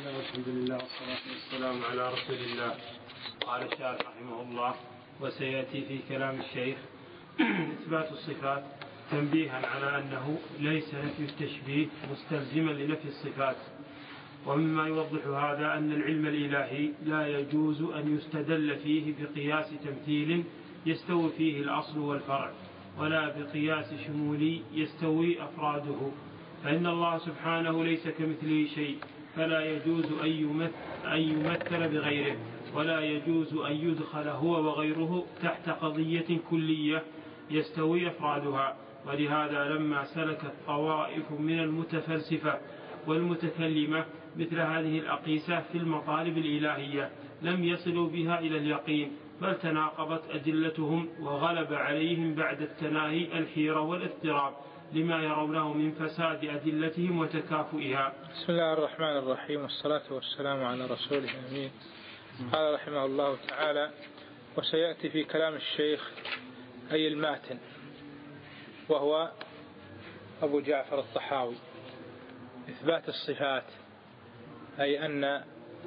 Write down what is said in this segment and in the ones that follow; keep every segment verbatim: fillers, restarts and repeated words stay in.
الله والحمد لله والصلاة والسلام على رسول الله. قال الشارح رحمه الله: وسيأتي في كلام الشيخ إثبات الصفات تنبيها على أنه ليس نفي التشبيه مستلزما لنفي الصفات. ومما يوضح هذا أن العلم الإلهي لا يجوز أن يستدل فيه بقياس تمثيل يستوي فيه الأصل والفرع، ولا بقياس شمولي يستوي أفراده، فإن الله سبحانه ليس كمثله شيء، فلا يجوز أن يمثل بغيره، ولا يجوز أن يدخل هو وغيره تحت قضية كلية يستوي أفرادها. ولهذا لما سلكت طوائف من المتفلسفة والمتكلمة مثل هذه الأقيسة في المطالب الإلهية لم يصلوا بها إلى اليقين، بل تناقضت أدلتهم وغلب عليهم بعد التناهي الحيرة والاضطراب لما يرونه من فساد أدلتهم وتكافؤها. بسم الله الرحمن الرحيم، والصلاة والسلام على رسوله الأمين. قال رحمه الله تعالى: وسيأتي في كلام الشيخ أي الماتن، وهو أبو جعفر الطحاوي، إثبات الصفات، أي أن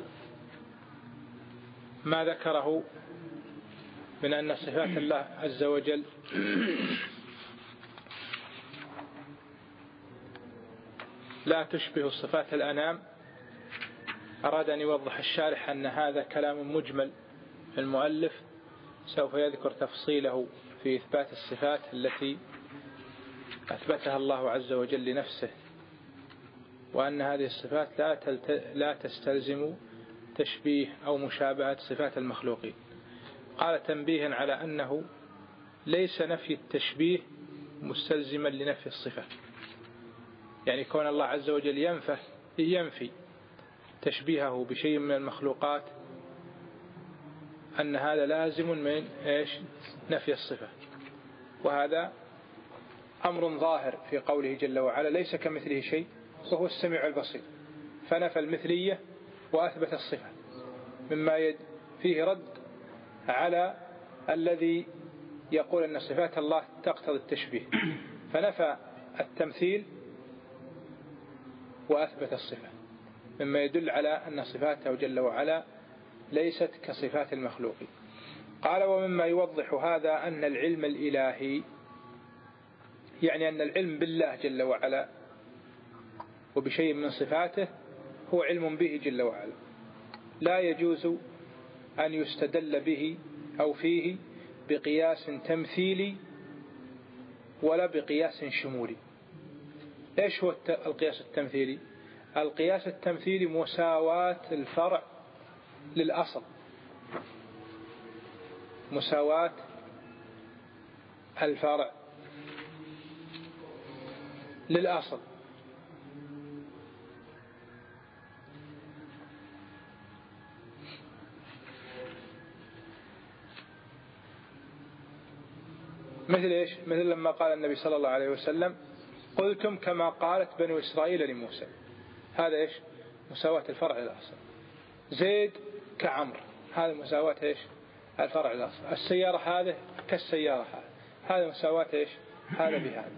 ما ذكره من أن صفات الله عز وجل لا تشبه صفات الأنام. أراد أن يوضح الشارح أن هذا كلام مجمل. المؤلف سوف يذكر تفصيله في إثبات الصفات التي أثبتها الله عز وجل لنفسه، وأن هذه الصفات لا, تلت... لا تستلزم تشبيه أو مشابهة صفات المخلوقين. قال تنبيها على أنه ليس نفي التشبيه مستلزما لنفي الصفة، يعني كون الله عز وجل ينفي, ينفي تشبيهه بشيء من المخلوقات أن هذا لازم من إيش؟ نفي الصفة. وهذا أمر ظاهر في قوله جل وعلا: ليس كمثله شيء وهو السميع البصير، فنفى المثلية وأثبت الصفة، مما يد فيه رد على الذي يقول أن صفات الله تقتضي التشبيه، فنفى التمثيل وأثبت الصفة، مما يدل على أن صفاته جل وعلا ليست كصفات المخلوقين. قال: ومما يوضح هذا أن العلم الإلهي، يعني أن العلم بالله جل وعلا وبشيء من صفاته هو علم به جل وعلا، لا يجوز أن يستدل به أو فيه بقياس تمثيلي ولا بقياس شمولي. إيش هو القياس التمثيلي؟ القياس التمثيلي مساواة الفرع للأصل، مساواة الفرع للأصل. مثل إيش؟ مثل لما قال النبي صلى الله عليه وسلم: قلتم كما قالت بنو إسرائيل لموسى. هذا إيش؟ مساواة الفرع للأصل. زيد كعمر، هذا مساواة إيش؟ الفرع للأصل. السيارة هذه كالسيارة هذه، هذا مساواة إيش؟ هذا بهذا.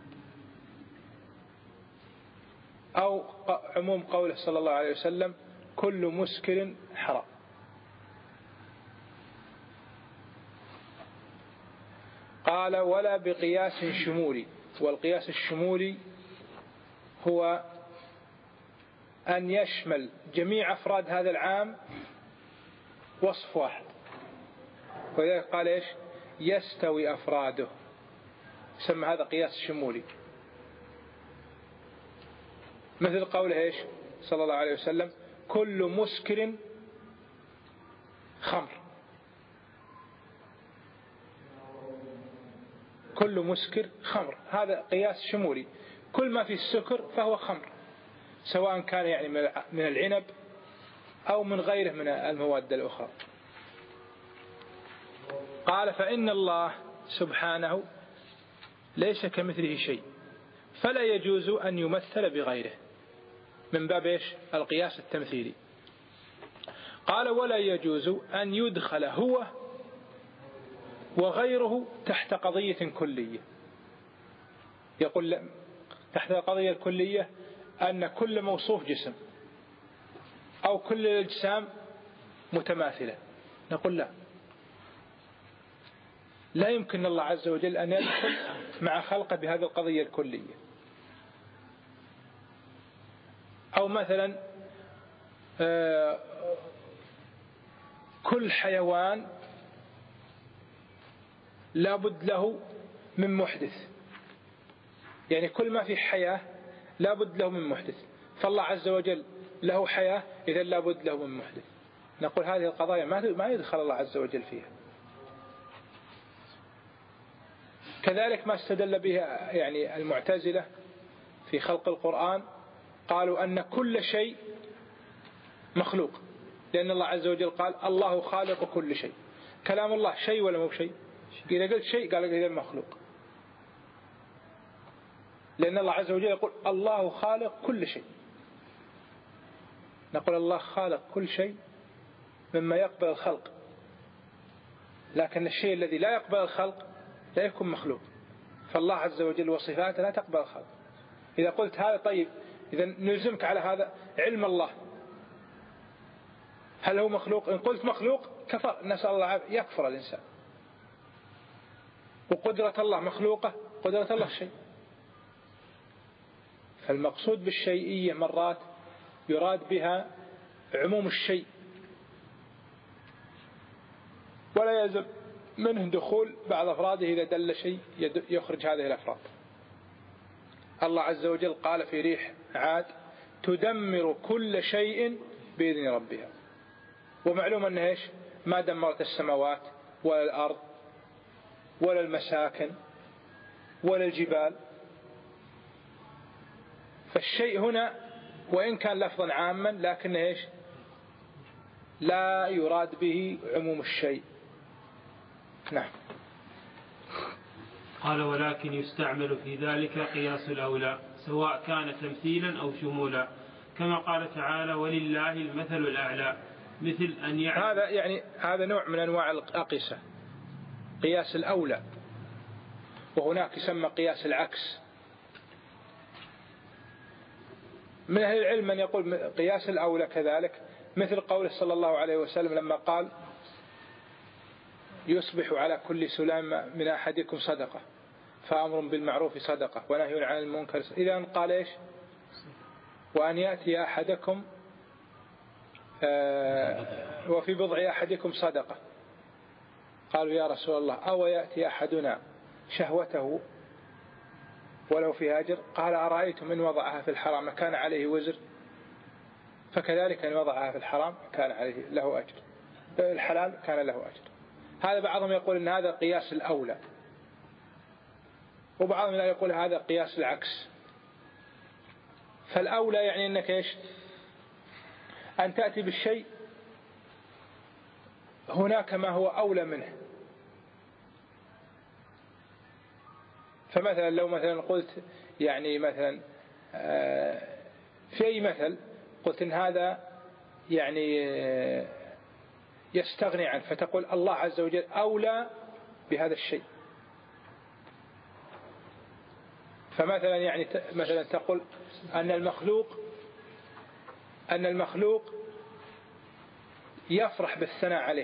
أو عموم قوله صلى الله عليه وسلم: كل مسكر حرام. قال: ولا بقياس شمولي. والقياس الشمولي هو أن يشمل جميع أفراد هذا العام وصف واحد، وذلك قال إيش؟ يستوي أفراده، يسمى هذا قياس شمولي. مثل قوله إيش صلى الله عليه وسلم: كل مسكر خمر. كل مسكر خمر، هذا قياس شمولي، كل ما في السكر فهو خمر، سواء كان يعني من العنب أو من غيره من المواد الأخرى. قال: فإن الله سبحانه ليس كمثله شيء، فلا يجوز أن يمثل بغيره، من باب إيش؟ القياس التمثيلي. قال: ولا يجوز أن يدخل هو وغيره تحت قضية كلية. يقول تحت القضية الكلية أن كل موصوف جسم، أو كل الأجسام متماثلة؟ نقول لا، لا يمكن الله عز وجل أن يدخل مع خلقه بهذه القضية الكلية. أو مثلا كل حيوان لابد له من محدث، يعني كل ما في حياة لابد له من محدث، فالله عز وجل له حياة إذا لابد له من محدث. نقول هذه القضايا ما يدخل الله عز وجل فيها. كذلك ما استدل بها يعني المعتزلة في خلق القرآن، قالوا أن كل شيء مخلوق، لأن الله عز وجل قال الله خالق كل شيء. كلام الله شيء ولا مو شيء؟ إذا قلت شيء قال إذا مخلوق، لأن الله عز وجل يقول الله خالق كل شيء. نقول الله خالق كل شيء مما يقبل الخلق، لكن الشيء الذي لا يقبل الخلق لا يكون مخلوق، فالله عز وجل وصفاته لا تقبل الخلق. إذا قلت هذا طيب، إذا نلزمك على هذا علم الله، هل هو مخلوق؟ إن قلت مخلوق كفر، نسأل الله العافية، يكفر الإنسان. وقدرة الله مخلوقة، قدرة الله شيء. فالمقصود بالشيئية مرات يراد بها عموم الشيء، ولا يلزم منه دخول بعض أفراده إذا دل شيء يخرج هذه الأفراد. الله عز وجل قال في ريح عاد تدمر كل شيء بإذن ربها، ومعلوم أنها إيش؟ ما دمرت السماوات ولا الأرض ولا المساكن ولا الجبال. فالشيء هنا وإن كان لفظا عاما لكن إيش؟ لا يراد به عموم الشيء. نعم. قال ولكن يستعمل في ذلك قياس الأولى سواء كان تمثيلا أو شمولا، كما قال تعالى ولله المثل الأعلى، مثل أن يعلم. هذا يعني هذا نوع من أنواع الأقيسة، قياس الأولى، وهناك يسمى قياس العكس. من أهل العلم من يقول قياس الأولى كذلك، مثل قوله صلى الله عليه وسلم لما قال يصبح على كل سلام من أحدكم صدقة، فأمر بالمعروف صدقة ونهي عن المنكر. إذا قال إيش؟ وأن يأتي أحدكم آه وفي بضع أحدكم صدقة. قالوا يا رسول الله أو يأتي أحدنا شهوته ولو في أجر؟ قال أرأيتم إن وضعها في الحرام كان عليه وزر؟ فكذلك إن وضعها في الحرام كان عليه له أجر، الحلال كان له أجر. هذا بعضهم يقول إن هذا قياس الأولى، وبعضهم يقول هذا قياس العكس. فالأولى يعني أنك إيش؟ أن تأتي بالشيء هناك ما هو أولى منه. فمثلا لو مثلا قلت يعني مثلا في أي مثل قلت إن هذا يعني يستغني عنه، فتقول الله عز وجل أولى بهذا الشيء. فمثلا يعني مثلا تقول أن المخلوق أن المخلوق يفرح بالثناء عليه،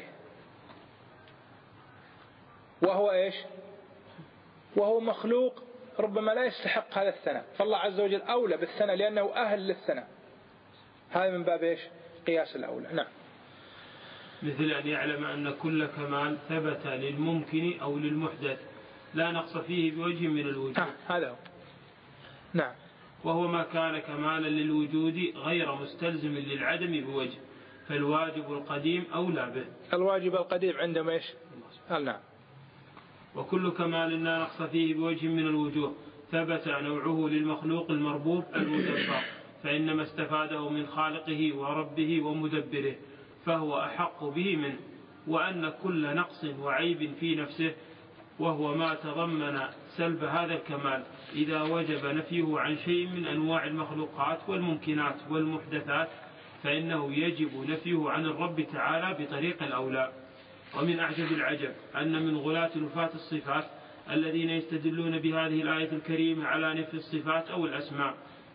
وهو إيش؟ وهو مخلوق ربما لا يستحق هذا الثناء، فالله عز وجل أولى بالثناء لأنه أهل للثناء. هذا من باب إيش؟ قياس الأولى. نعم. مثل أن يعلم أن كل كمال ثبت للممكن أو للمحدث لا نقص فيه بوجه من الوجود. آه هذا هو. نعم. وهو ما كان كمالا للوجود غير مستلزم للعدم بوجه، فالواجب القديم أولى به. الواجب القديم عندما إيش؟ نعم. وكل كمال لا نقص فيه بوجه من الوجوه ثبت نوعه للمخلوق المربوب المدبر، فإنما استفاده من خالقه وربه ومدبره، فهو أحق به منه. وأن كل نقص وعيب في نفسه وهو ما تضمن سلب هذا الكمال إذا وجب نفيه عن شيء من أنواع المخلوقات والممكنات والمحدثات فإنه يجب نفيه عن الرب تعالى بطريق الأولى. ومن أعجب العجب أن من غلاة نفاة الصفات الذين يستدلون بهذه الآية الكريمة على نفي الصفات أو الأسماء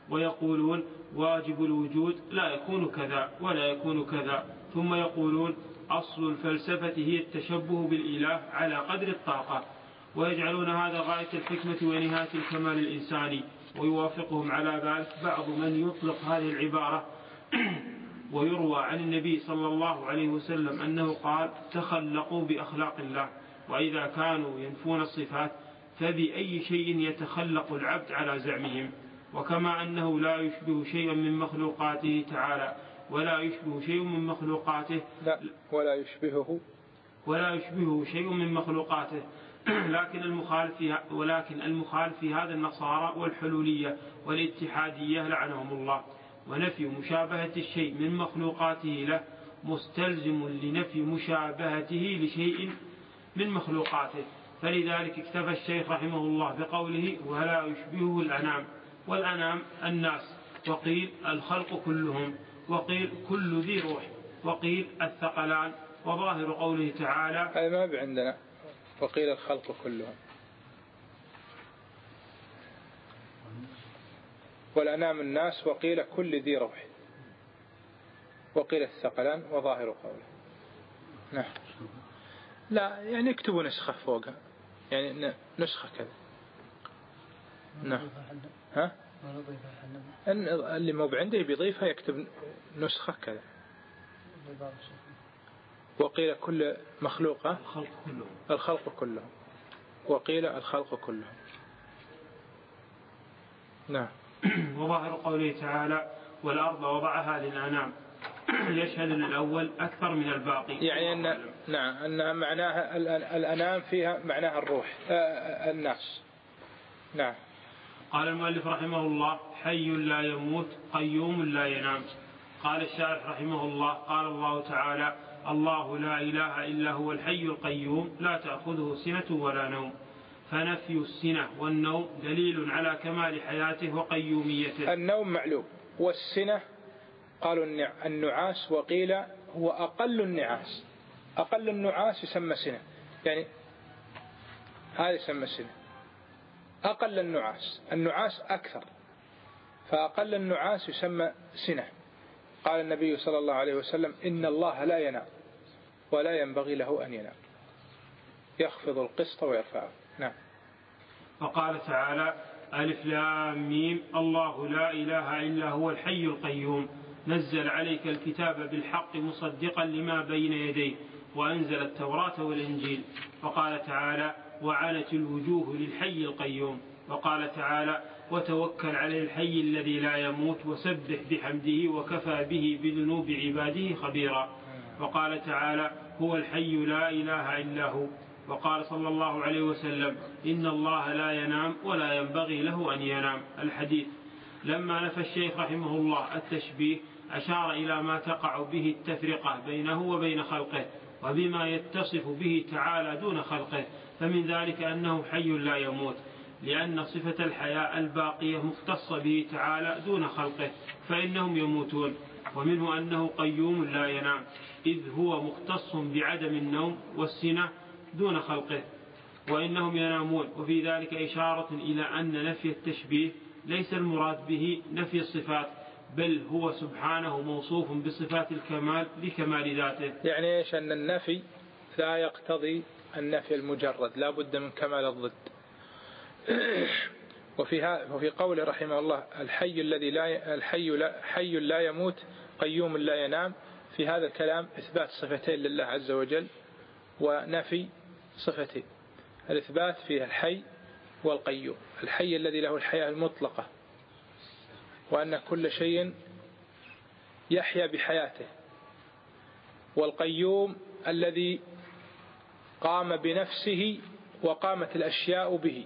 ويقولون واجب الوجود لا يكون كذا ولا يكون كذا، ثم يقولون أصل الفلسفة هي التشبه بالإله على قدر الطاقة، ويجعلون هذا غاية الحكمة ونهاية الكمال الإنساني، ويوافقهم على ذلك بعض من يطلق هذه العبارة. ويروى عن النبي صلى الله عليه وسلم أنه قال تخلقوا بأخلاق الله، وإذا كانوا ينفون الصفات فبأي شيء يتخلق العبد على زعمهم. وكما أنه لا يشبه شيئا من مخلوقاته تعالى ولا يشبه شيء من مخلوقاته لا ولا يشبهه ولا يشبهه شيء من مخلوقاته لكن المخالف في ولكن المخالف في هذا النصارى والحلولية والاتحادية لعنهم الله. ونفي مشابهة الشيء من مخلوقاته له مستلزم لنفي مشابهته لشيء من مخلوقاته، فلذلك اكتفى الشيخ رحمه الله بقوله ولا يشبهه الأنام، والأنام الناس، وقيل الخلق كلهم، وقيل كل ذي روح، وقيل الثقلان. وظاهر قوله تعالى هذا ما بعندنا وقيل الخلق كلهم، والأنام الناس، وقيل كل ذي روح، وقيل الثقلان، وظاهر قوله. نعم. لا يعني اكتبوا نسخة فوقها، يعني نسخة كذا. نعم. ها؟ اللي مو عنده بيضيفها يكتب نسخة كذا. وقيل كل مخلوقة الخلق كلهم الخلق كلهم وقيل الخلق كلهم. نعم. وظاهر قوله تعالى والأرض وضعها للأنام يشهد الأول أكثر من الباقي، يعني أن نعم أن معناها الأنام فيها معناها الروح الناس. نعم. قال المؤلف رحمه الله حي لا يموت قيوم لا ينام. قال الشارح رحمه الله قال الله تعالى الله لا إله إلا هو الحي القيوم لا تأخذه سنة ولا نوم، فنفي السنة والنوم دليل على كمال حياته وقيوميته. النوم معلوم، والسنة قالوا النعاس، وقيل هو أقل النعاس، أقل النعاس يسمى سنة، يعني هذا يسمى سنة أقل النعاس، النعاس أكثر، فأقل النعاس يسمى سنة. قال النبي صلى الله عليه وسلم إن الله لا ينام ولا ينبغي له أن ينام، يخفض القسط ويرفعه. نعم. وقال تعالى ألف لام ميم الله لا إله إلا هو الحي القيوم نزل عليك الكتاب بالحق مصدقا لما بين يديه وأنزل التوراة والإنجيل. وقال تعالى وعنت الوجوه للحي القيوم. وقال تعالى وتوكل على الحي الذي لا يموت وسبح بحمده وكفى به بذنوب عباده خبيرا. وقال تعالى هو الحي لا إله إلا هو. وقال صلى الله عليه وسلم إن الله لا ينام ولا ينبغي له أن ينام. الحديث. لما نفى الشيخ رحمه الله التشبيه أشار إلى ما تقع به التفرقة بينه وبين خلقه وبما يتصف به تعالى دون خلقه، فمن ذلك أنه حي لا يموت لأن صفة الحياة الباقية مختصة به تعالى دون خلقه فإنهم يموتون، ومنه أنه قيوم لا ينام إذ هو مختص بعدم النوم والسنة دون خلقه وإنهم ينامون. وفي ذلك إشارة إلى أن نفي التشبيه ليس المراد به نفي الصفات، بل هو سبحانه موصوف بصفات الكمال لكمال ذاته. يعني إيش؟ أن النفي لا يقتضي النفي المجرد، لا بد من كمال الضد. وفي وفي قوله رحمه الله الحي الذي لا الحي لا حي لا يموت قيوم لا ينام، في هذا الكلام إثبات صفتين لله عز وجل ونفي صفتين. الإثبات فيه الحي والقيوم، الحي الذي له الحياة المطلقة وأن كل شيء يحيا بحياته، والقيوم الذي قام بنفسه وقامت الأشياء به.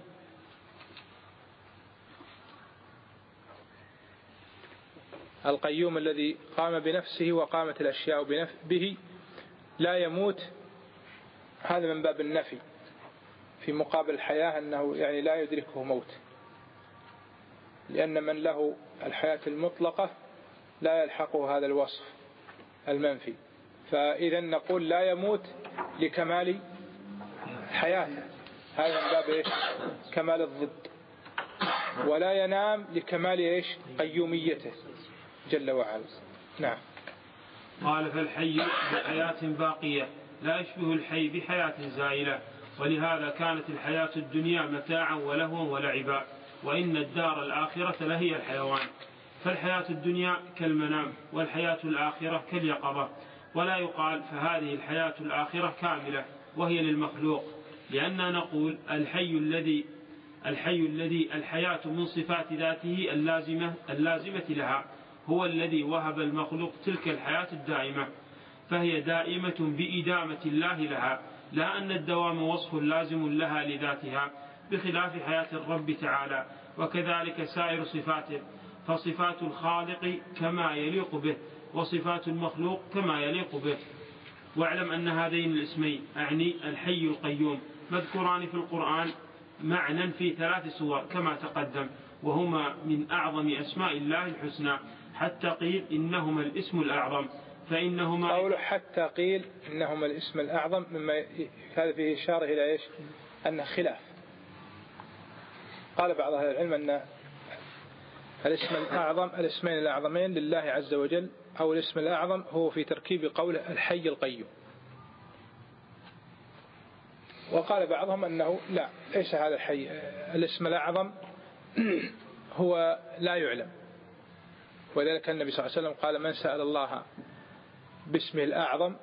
القيوم الذي قام بنفسه وقامت الأشياء به لا يموت، هذا من باب النفي، في مقابل الحياة أنه يعني لا يدركه موت، لأن من له الحياة المطلقة لا يلحقه هذا الوصف المنفي، فإذا نقول لا يموت لكمال حياته، هذا من باب إيش؟ كمال الضد. ولا ينام لكمال إيش قيوميته جل وعلا. نعم. قال فالحي بحياة باقية لا يشبه الحي بحياة زائلة، ولهذا كانت الحياة الدنيا متاعا ولهوا ولعبا، وإن الدار الآخرة لهي الحيوان. فالحياة الدنيا كالمنام، والحياة الآخرة كاليقظة. ولا يقال فهذه الحياة الآخرة كاملة وهي للمخلوق، لأننا نقول الحي الذي الحي الذي الحياة من صفات ذاته اللازمة, اللازمة لها هو الذي وهب المخلوق تلك الحياة الدائمة، فهي دائمة بإدامة الله لها، لا أن الدوام وصف لازم لها لذاتها، بخلاف حياة الرب تعالى. وكذلك سائر صفاته، فصفات الخالق كما يليق به، وصفات المخلوق كما يليق به. واعلم أن هذين الاسمين أعني الحي القيوم مذكوران في القرآن معنى في ثلاث سور كما تقدم، وهما من أعظم أسماء الله الحسنى، حتى قيل إنهما الاسم الأعظم. فإنهما قوله حتى قيل إنهما الاسم الأعظم، مما هذا فيه إشارة إلى إيش؟ أن خلاف. قال بعض أهل العلم أن الاسم الأعظم الاسمين الأعظمين لله عز وجل، أو الاسم الأعظم هو في تركيب قوله الحي القيوم. وقال بعضهم أنه لا، ليس هذا الحي الاسم الأعظم هو لا يعلم، ولذلك النبي صلى الله عليه وسلم قال من سأل الله باسمه الأعظم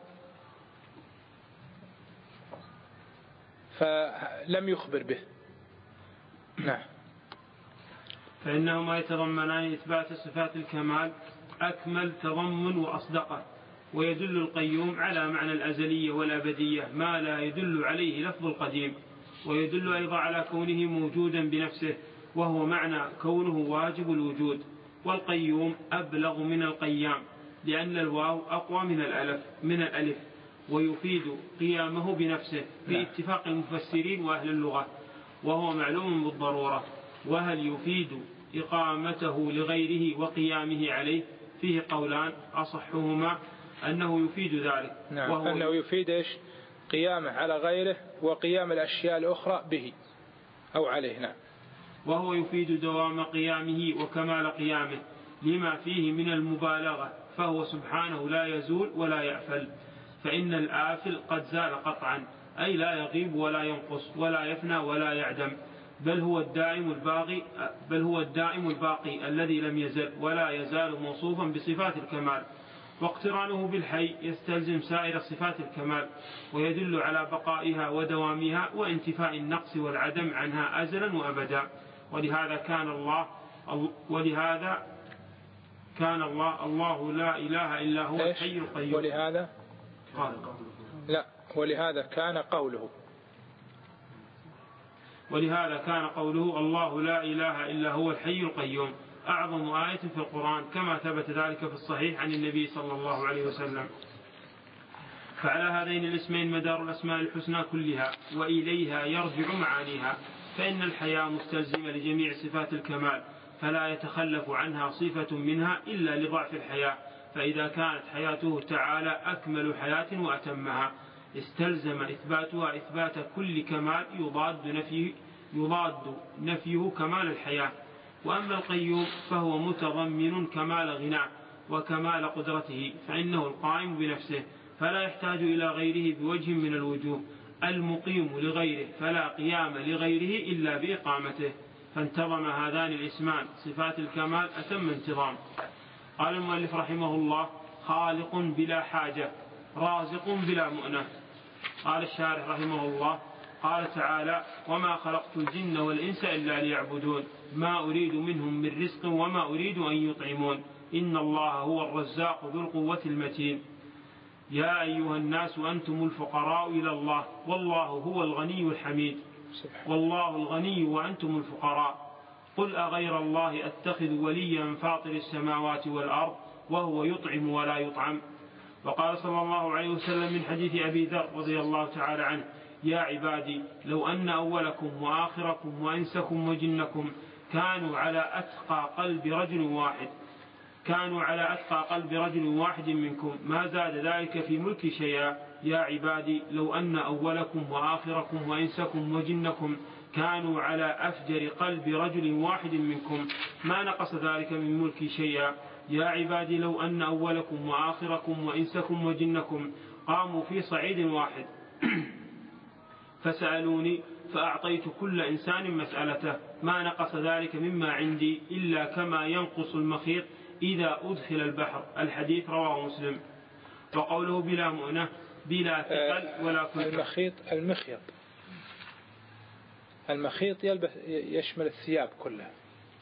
فلم يخبر به. نعم. فإنهما يتضمنان إثبات صفات الكمال أكمل تضمن وأصدقه، ويدل القيوم على معنى الأزلية والأبدية ما لا يدل عليه لفظ القديم، ويدل أيضا على كونه موجودا بنفسه، وهو معنى كونه واجب الوجود. والقيوم أبلغ من القيام، لأن الواو أقوى من الألف من الألف ويفيد قيامه بنفسه باتفاق المفسرين وأهل اللغة، وهو معلوم بالضرورة. وهل يفيد إقامته لغيره وقيامه عليه؟ فيه قولان، أصحهما أنه يفيد ذلك. نعم. وهو أنه يفيد إيش؟ قيامه على غيره وقيام الأشياء الأخرى به أو عليه. نعم. وهو يفيد دوام قيامه وكمال قيامه لما فيه من المبالغة، فهو سبحانه لا يزول ولا يأفل، فإن الآفل قد زال قطعا، أي لا يغيب ولا ينقص ولا يفنى ولا يعدم، بل هو الدائم الباقي بل هو الدائم الباقي الذي لم يزل ولا يزال موصوفا بصفات الكمال. واقترانه بالحي يستلزم سائر صفات الكمال، ويدل على بقائها ودوامها وانتفاء النقص والعدم عنها أزلا وأبدا. ولهذا كان الله ولهذا كان الله الله لا إله إلا هو الحي القيوم. ولهذا قال لا ولهذا كان قوله ولهذا كان قوله الله لا إله إلا هو الحي القيوم أعظم آية في القرآن، كما ثبت ذلك في الصحيح عن النبي صلى الله عليه وسلم. فعلى هذين الاسمين مدار الأسماء الحسنى كلها، وإليها يرجع معانيها، فإن الحياة مستلزمة لجميع صفات الكمال، فلا يتخلف عنها صفة منها إلا لضعف الحياة. فإذا كانت حياته تعالى أكمل حياة وأتمها، استلزم إثباتها إثبات كل كمال يضاد نفيه, يضاد نفيه كمال الحياة. وأما القيوم فهو متضمن كمال غناه وكمال قدرته، فإنه القائم بنفسه فلا يحتاج إلى غيره بوجه من الوجوه، المقيم لغيره فلا قيام لغيره إلا بإقامته، فانتظم هذان الاسمان صفات الكمال أتم انتظام. قال المؤلف رحمه الله: خالق بلا حاجة، رازق بلا مؤنة. قال الشارح رحمه الله: قال تعالى: وما خلقت الجن والإنس إلا ليعبدون ما أريد منهم من رزق وما أريد أن يطعمون إن الله هو الرزاق ذو القوة المتين. يا أيها الناس أنتم الفقراء إلى الله والله هو الغني الحميد. والله الغني وأنتم الفقراء. قل أغير الله أتخذ وليا فاطر السماوات والأرض وهو يطعم ولا يطعم. وقال صلى الله عليه وسلم من حديث أبي ذر رضي الله تعالى عنه: يا عبادي لو أن أولكم وآخركم وأنسكم وجنكم كانوا على أتقى قلب رجل واحد كانوا على أتقى قلب رجل واحد منكم ما زاد ذلك في ملك شيئا. يا عبادي لو أن أولكم وآخركم وإنسكم وجنكم كانوا على أفجر قلب رجل واحد منكم ما نقص ذلك من ملكي شيئا. يا عبادي لو أن أولكم وآخركم وإنسكم وجنكم قاموا في صعيد واحد فسألوني فأعطيت كل إنسان مسألته ما نقص ذلك مما عندي إلا كما ينقص المخيط إذا أدخل البحر. الحديث رواه مسلم. وقوله بلا مؤنة بلا ثقل ولا كلفة. المخيط المخيط المخيط يلبس يشمل الثياب كلها،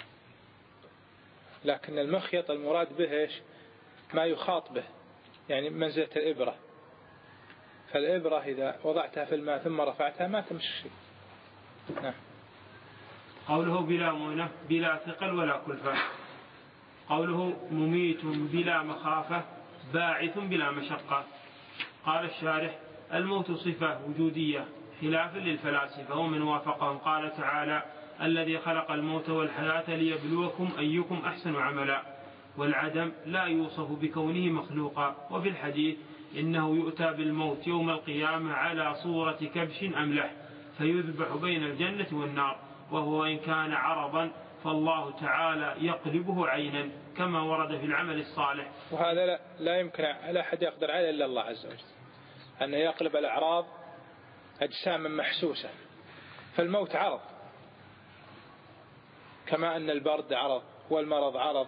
لكن المخيط المراد به إيش؟ ما يخاط به، يعني منزلة الإبرة. فالإبرة إذا وضعتها في الماء ثم رفعتها ما تمشي. نعم. قوله بلا مؤنة بلا ثقل ولا كلفة. قوله مميت بلا مخافة باعث بلا مشقة. قال الشارح الموت صفة وجودية خلافا للفلاسفة ومن وافقهم. قال تعالى الذي خلق الموت والحياة ليبلوكم أيكم أحسن عملا. والعدم لا يوصف بكونه مخلوقا. وفي الحديث إنه يؤتى بالموت يوم القيامة على صورة كبش أملح فيذبح بين الجنة والنار، وهو إن كان عرضا فالله تعالى يقلبه عينا كما ورد في العمل الصالح. وهذا لا, لا يمكن لا أحد يقدر عليه إلا الله عز وجل، أن يقلب الأعراض أجساما محسوسة. فالموت عرض كما أن البرد عرض والمرض عرض،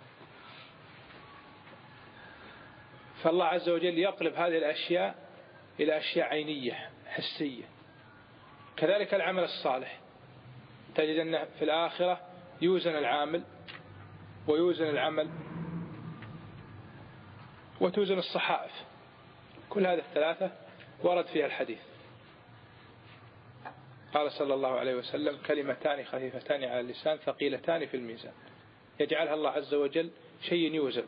فالله عز وجل يقلب هذه الأشياء إلى أشياء عينية حسية. كذلك العمل الصالح تجد أن في الآخرة يوزن العامل ويوزن العمل وتوزن الصحائف. كل هذه الثلاثة ورد فيها الحديث. قال صلى الله عليه وسلم كلمتان خفيفتان على اللسان ثقيلتان في الميزان يجعلها الله عز وجل شيء يوزن.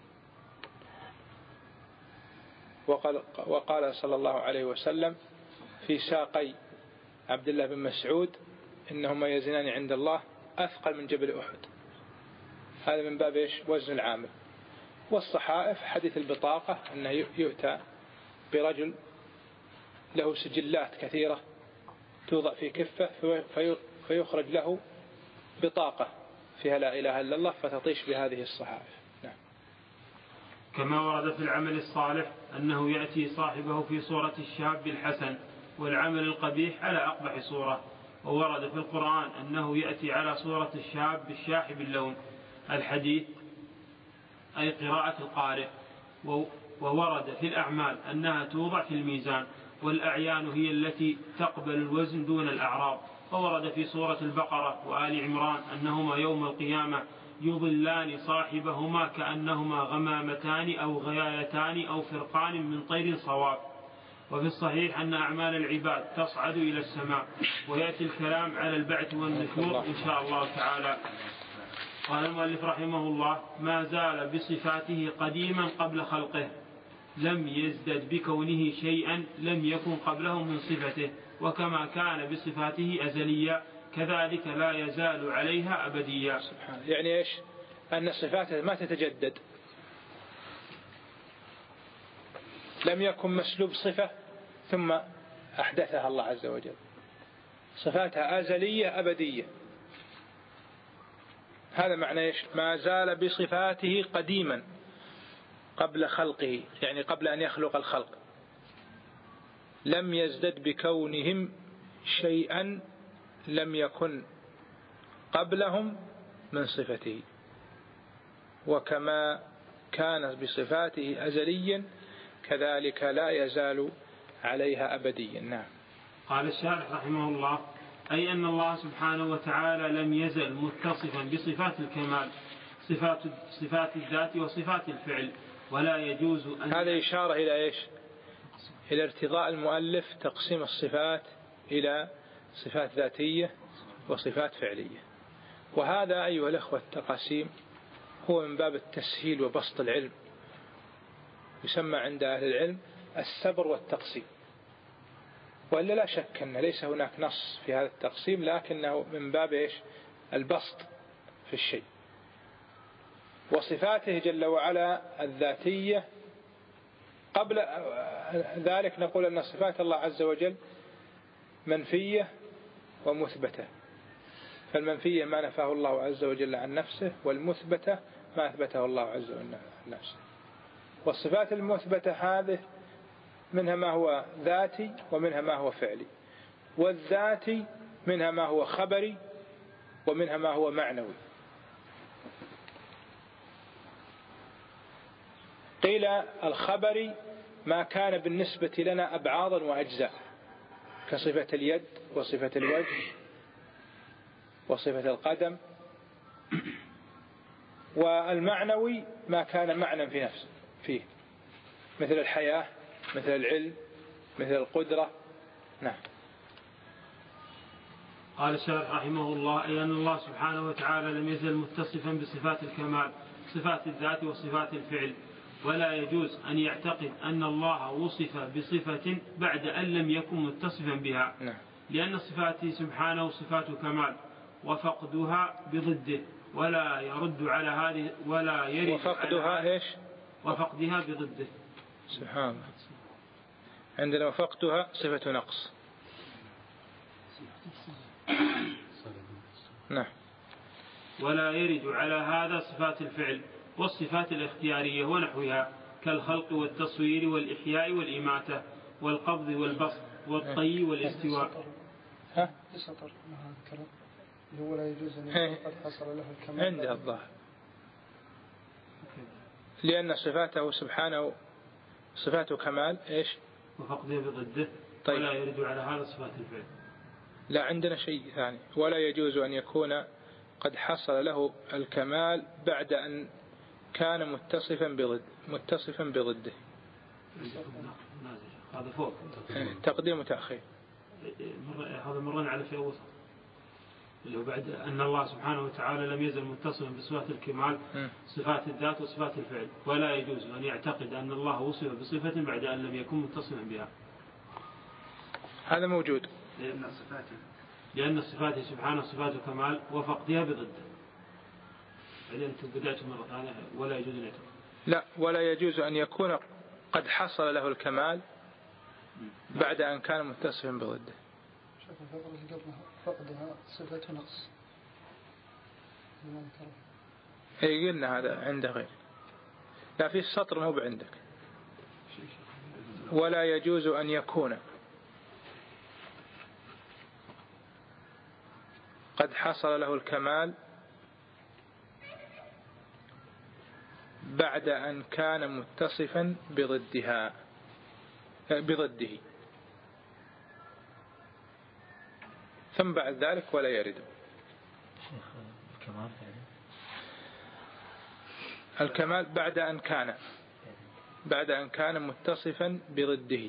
وقال, وقال صلى الله عليه وسلم في ساقي عبد الله بن مسعود إنهما يزنان عند الله أثقل من جبل أحد. هذا من باب إيش؟ وزن العامل. والصحائف حديث البطاقة أنه يؤتى برجل له سجلات كثيرة توضع في كفة فيخرج له بطاقة فيها لا إله إلا الله فتطيش بهذه الصحائف. نعم. كما ورد في العمل الصالح أنه يأتي صاحبه في صورة الشاب الحسن والعمل القبيح على أقبح صورة. وورد في القرآن أنه يأتي على صورة الشاب الشاحب اللون. الحديث أي قراءة القارئ. وورد في الأعمال أنها توضع في الميزان والأعيان هي التي تقبل الوزن دون الأعراض. وورد في سورة البقرة وآل عمران أنهما يوم القيامة يضلان صاحبهما كأنهما غمامتان أو غيايتان أو فرقان من طير صواب. وفي الصحيح أن أعمال العباد تصعد إلى السماء ويأتي الكلام على البعث والنشور إن شاء الله تعالى. قال المؤلف رحمه الله ما زال بصفاته قديما قبل خلقه لم يزدد بكونه شيئا لم يكن قبله من صفته، وكما كان بصفاته أزليا كذلك لا يزال عليها أبديا. سبحانه. يعني إيش؟ أن صفاته ما تتجدد، لم يكن مسلوب صفة ثم أحدثها الله عز وجل. صفاتها أزلية أبدية. هذا معنى إيش؟ ما زال بصفاته قديما قبل خلقه، يعني قبل أن يخلق الخلق. لم يزدد بكونهم شيئا لم يكن قبلهم من صفته، وكما كان بصفاته أزليا كذلك لا يزال عليها أبديا. نعم. قال الشارح رحمه الله أي أن الله سبحانه وتعالى لم يزل متصفا بصفات الكمال صفات, صفات الذات وصفات الفعل، ولا يجوز أن هذا إشارة إلى إيش؟ إلى ارتضاء المؤلف تقسيم الصفات إلى صفات ذاتية وصفات فعلية. وهذا أيها الأخوة التقاسيم هو من باب التسهيل وبسط العلم، يسمى عند أهل العلم السبر والتقسيم. وإلا لا شك أن ليس هناك نص في هذا التقسيم، لكنه من باب إيش؟ البسط في الشيء. وصفاته جل وعلا الذاتية قبل ذلك نقول أن صفات الله عز وجل منفية ومثبتة. فالمنفية ما نفاه الله عز وجل عن نفسه، والمثبتة ما أثبته الله عز وجل عن نفسه. والصفات المثبتة هذه منها ما هو ذاتي ومنها ما هو فعلي، والذاتي منها ما هو خبري ومنها ما هو معنوي. قيل الخبري ما كان بالنسبة لنا أبعاضا وأجزاء، كصفة اليد وصفة الوجه وصفة القدم. والمعنوي ما كان معنى في نفسه فيه، مثل الحياة، مثل العلم، مثل القدرة. نعم. قال الشارح رحمه الله: أي أن الله سبحانه وتعالى لم يزل متصفا بصفات الكمال، صفات الذات وصفات الفعل، ولا يجوز أن يعتقد أن الله وصف بصفة بعد أن لم يكن متصفا بها. نعم. لأن صفاته سبحانه صفات كمال، وفقدها بضده، ولا يرد على هذه ولا يرد وفقدها إيش؟ وفقدها بضده. سبحان الله. عندنا وفقدها صفة نقص. نعم. ولا يرد على هذا صفات الفعل والصفات الاختيارية ونحوها، كالخلق والتصوير والإحياء والإماتة والقبض والبسط والطي والاستواء. ها؟ سطر هذا الكلام هو لا يجوز أن يكون قد حصل له الكمال عند الظاهر، لأن صفاته سبحانه صفاته كمال إيش؟ وفقدها بضده. طيب. ولا يرد على هذا صفات الفعل. لا، عندنا شيء ثاني: ولا يجوز أن يكون قد حصل له الكمال بعد أن كان متصفا بضد متصفا بضده. هذا فوق تقديم وتأخير. هذا مرنا على شيء وسط، اللي هو بعد أن الله سبحانه وتعالى لم يزل متصفا بصفات الكمال، صفات الذات وصفات الفعل، ولا يجوز أن يعتقد أن الله وصف بصفة بعد أن لم يكن متصفا بها. هذا موجود. لأن صفاته لأن صفاته سبحانه صفات كمال وفقدها بضده. بعدين أنتم بدأتم مرة ثانية ولا يجوز أن يعتقد. لا، ولا يجوز أن يكون قد حصل له الكمال بعد أن كان متصفا بضده. شوف الفقرة اللي قبلها فقدها صفة نقص. اي قلنا هذا عند غير. لا، في السطر مو بعندك. ولا يجوز أن يكون قد حصل له الكمال بعد أن كان متصفا بضدها بضده، ثم بعد ذلك ولا يرد. الكمال بعد أن كان بعد أن كان متصفا بضده.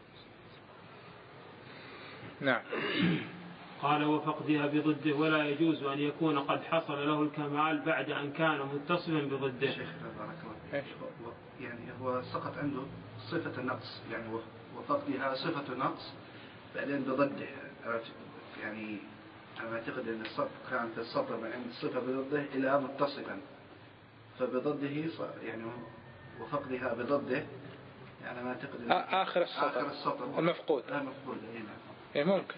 نعم. قال: وفقدها بضده، ولا يجوز أن يكون قد حصل له الكمال بعد أن كان متصفا بضده. يعني هو سقط عنده صفة النقص، يعني وفقدها صفة نقص بعدين بضده. يعني أنا أعتقد أن السطر كان في السطر من عند صفة بضده إلى متصفا، فبضده يعني وفقدها بضده، يعني أنا أعتقد أن آخر السطر, آخر السطر المفقود. المفقود هنا. إيه ممكن.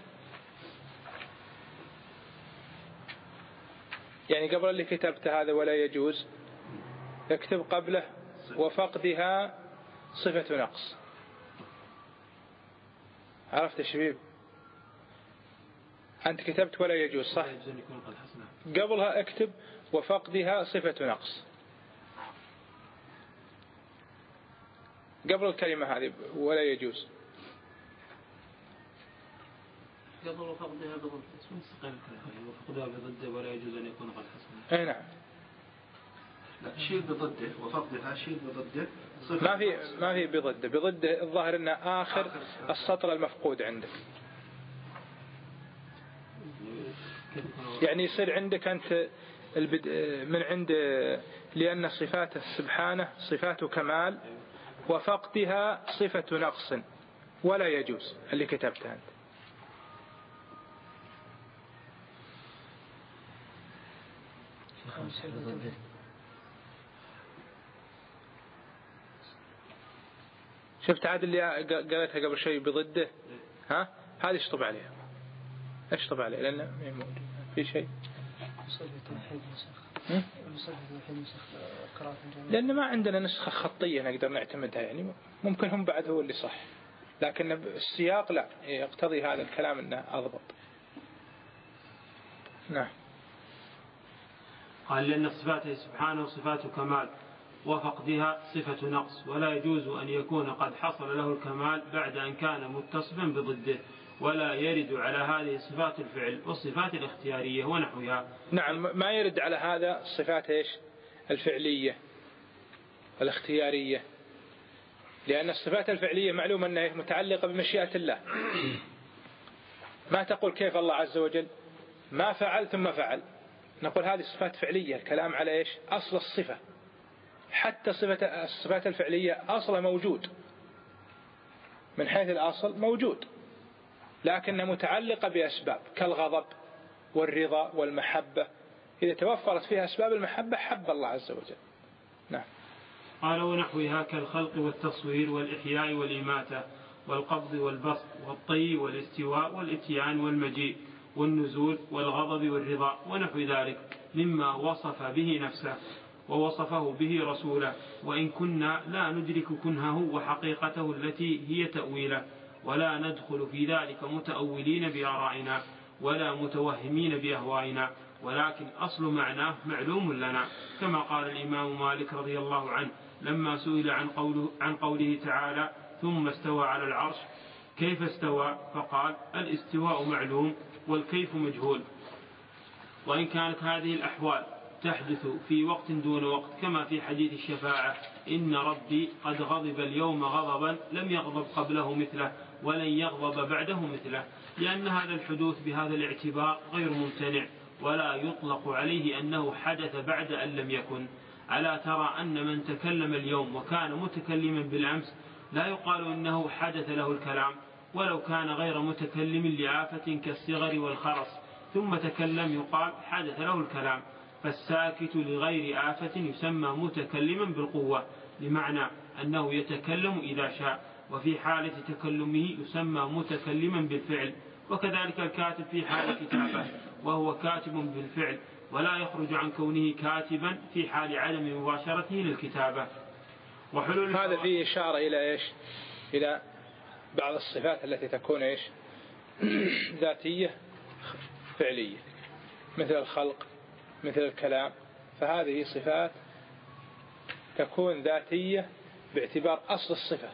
يعني قبل اللي كتبت هذا ولا يجوز اكتب قبله وفقدها صفة نقص. عرفت يا شبيب؟ أنت كتبت ولا يجوز صح؟ قبلها اكتب وفقدها صفة نقص قبل الكلمة هذه ولا يجوز. قبل وفقدها بضد وفقدها بضده ولا يجوز أن يكون قد حصل. أي نعم. لا، شيء بضده وفقدها شيء بضده. ما في ما في بضده. بضده الظاهر أنه آخر, آخر السطر المفقود عندك. يعني يصير عندك أنت من عند لأن صفات سبحانه صفات كمال وفقدها صفة نقص ولا يجوز اللي كتبته أنت. شفت عاد اللي قالتها قبل شيء بضده، ها هذه اشطب عليها. اشطب عليه لأنه ما موجود في شيء. لأن ما عندنا نسخة خطية نقدر نعتمدها، يعني ممكن هم بعد هو اللي صح، لكن السياق لا يقتضي هذا الكلام أنه أضبط. نعم. قال لأن صفاته سبحانه صفات كمال وفقدها صفة نقص، ولا يجوز أن يكون قد حصل له الكمال بعد أن كان متصفا بضده، ولا يرد على هذه صفات الفعل والصفات الاختيارية ونحوها. نعم، ما يرد على هذا الصفات إيش؟ الفعلية الاختيارية، لأن الصفات الفعلية معلوم أنها متعلقة بمشيئة الله. ما تقول كيف الله عز وجل ما فعل ثم فعل، نقول هذه صفات فعلية، الكلام على إيش؟ أصل الصفة. حتى صفة الصفات الفعلية أصل موجود، من حيث الأصل موجود، لكنها متعلقة بأسباب كالغضب والرضا والمحبة، إذا توفرت فيها أسباب المحبة حب الله عز وجل. نعم. قال ونحوها كالخلق والتصوير والإحياء والإماتة والقبض والبسط والطي والاستواء والإتيان والمجيء والنزول والغضب والرضا ونحو ذلك مما وصف به نفسه ووصفه به رسوله، وإن كنا لا ندرك كنهه وحقيقته التي هي تأويله، ولا ندخل في ذلك متأولين بآرائنا ولا متوهمين بأهوائنا، ولكن أصل معناه معلوم لنا، كما قال الإمام مالك رضي الله عنه لما سئل عن قوله, عن قوله تعالى ثم استوى على العرش كيف استوى؟ فقال الاستواء معلوم والكيف مجهول. وإن كانت هذه الأحوال تحدث في وقت دون وقت، كما في حديث الشفاعة إن ربي قد غضب اليوم غضبا لم يغضب قبله مثله ولن يغضب بعده مثله، لأن هذا الحدوث بهذا الاعتبار غير ممتنع، ولا يطلق عليه أنه حدث بعد أن لم يكن. ألا ترى أن من تكلم اليوم وكان متكلما بالأمس لا يقال إنه حدث له الكلام، ولو كان غير متكلم لآفة كالصغر والخرس ثم تكلم يقال حدث له الكلام. فالساكت لغير آفة يسمى متكلما بالقوة، بمعنى أنه يتكلم إذا شاء، وفي حالة تكلمه يسمى متكلما بالفعل. وكذلك الكاتب في حال كتابه وهو كاتب بالفعل، ولا يخرج عن كونه كاتبا في حال عدم مباشرته للكتابة. وحلول هذا فيه إشارة إلى إيش؟ إلى بعض الصفات التي تكون إيش؟ ذاتية فعلية، مثل الخلق مثل الكلام، فهذه صفات تكون ذاتية باعتبار أصل الصفة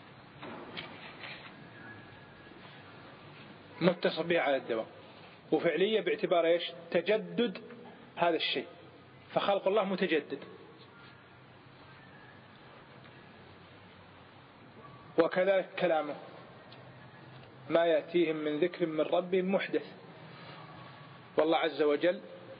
متصل بها على الدوام، وفعلية باعتبار إيش؟ تجدد هذا الشيء، فخلق الله متجدد. وكذلك كلامه ما يأتيهم من ذكر من ربهم محدث، والله عز وجل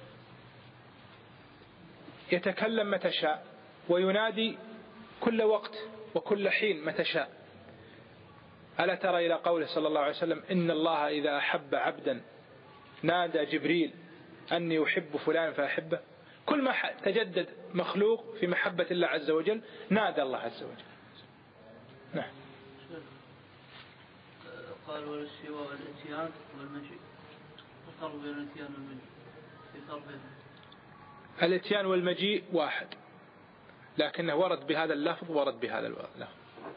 يتكلم متى شاء وينادي كل وقت وكل حين متى شاء. ألا ترى إلى قوله صلى الله عليه وسلم إن الله إذا أحب عبدا نادى جبريل أني أحب فلان فأحبه. كل ما تجدد مخلوق في محبة الله عز وجل نادى الله عز وجل. نعم. قال والاستواء والاتيان والمجيء، الفرق بين الاتيان والمجيء في فرق بينهم. الاتيان والمجيء واحد، لكنه ورد بهذا اللفظ ورد بهذا اللفظ.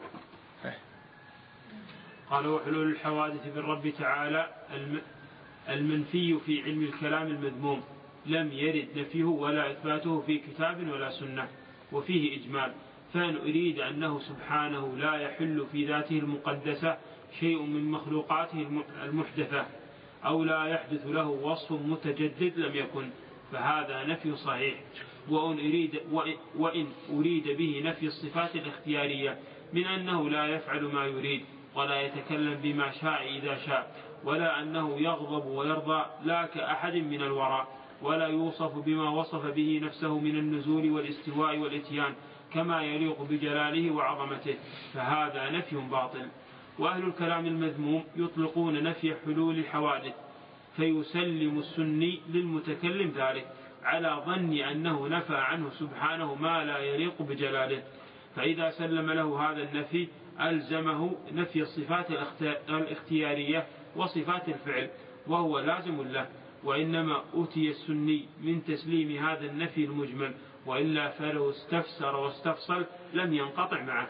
قال وحلول الحوادث بالرب تعالى المنفي في علم الكلام المذموم لم يرد نفيه ولا إثباته في كتاب ولا سنة، وفيه إجمال. فإن أريد أنه سبحانه لا يحل في ذاته المقدسة شيء من مخلوقاته المحدثة، أو لا يحدث له وصف متجدد لم يكن، فهذا نفي صحيح. وإن أريد, وإن أريد به نفي الصفات الاختيارية من أنه لا يفعل ما يريد ولا يتكلم بما شاء إذا شاء، ولا أنه يغضب ويرضى لا كأحد من الوراء، ولا يوصف بما وصف به نفسه من النزول والاستواء والإتيان كما يليق بجلاله وعظمته، فهذا نفي باطل. وأهل الكلام المذموم يطلقون نفي حلول الحوادث، فيسلم السني للمتكلم ذلك على ظن أنه نفى عنه سبحانه ما لا يليق بجلاله، فإذا سلم له هذا النفي ألزمه نفي الصفات الاختيارية وصفات الفعل، وهو لازم له، وإنما أتي السني من تسليم هذا النفي المجمل، وإلا فلو استفسر واستفصل لم ينقطع معه.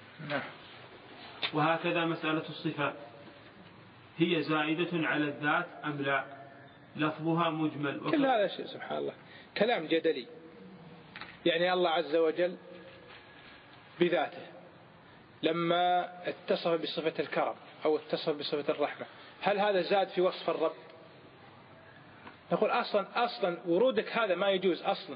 وهكذا مسألة الصفات، هي زائدة على الذات أم لا؟ لفظها مجمل. كل هذا شيء سبحان الله كلام جدلي. يعني الله عز وجل بذاته لما اتصف بصفة الكرم أو اتصف بصفة الرحمة، هل هذا زاد في وصف الرب؟ نقول أصلا أصلا ورودك هذا ما يجوز أصلا.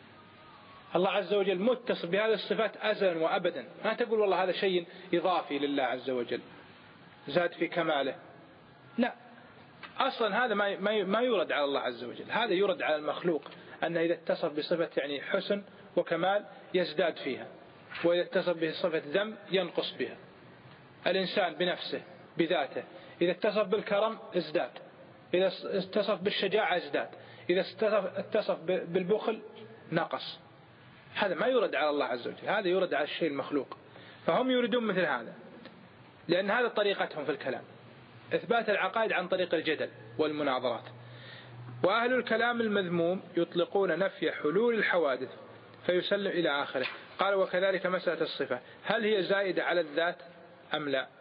الله عز وجل متصف بهذه الصفات أزلا وأبدا، ما تقول والله هذا شيء إضافي لله عز وجل زاد في كماله، لا، أصلا هذا ما ما يورد على الله عز وجل، هذا يورد على المخلوق، أنه إذا اتصف بصفة يعني حسن وكمال يزداد فيها، وإذا اتصف بصفة ذم ينقص بها. الإنسان بنفسه بذاته إذا اتصف بالكرم ازداد، إذا اتصف بالشجاعة ازداد، إذا اتصف بالبخل نقص. هذا ما يورد على الله عز وجل، هذا يورد على الشيء المخلوق. فهم يريدون مثل هذا، لأن هذا طريقتهم في الكلام، إثبات العقائد عن طريق الجدل والمناظرات. وأهل الكلام المذموم يطلقون نفي حلول الحوادث فيسلم إلى آخره. قال وكذلك مسألة الصفة، هل هي زائدة على الذات أم لا؟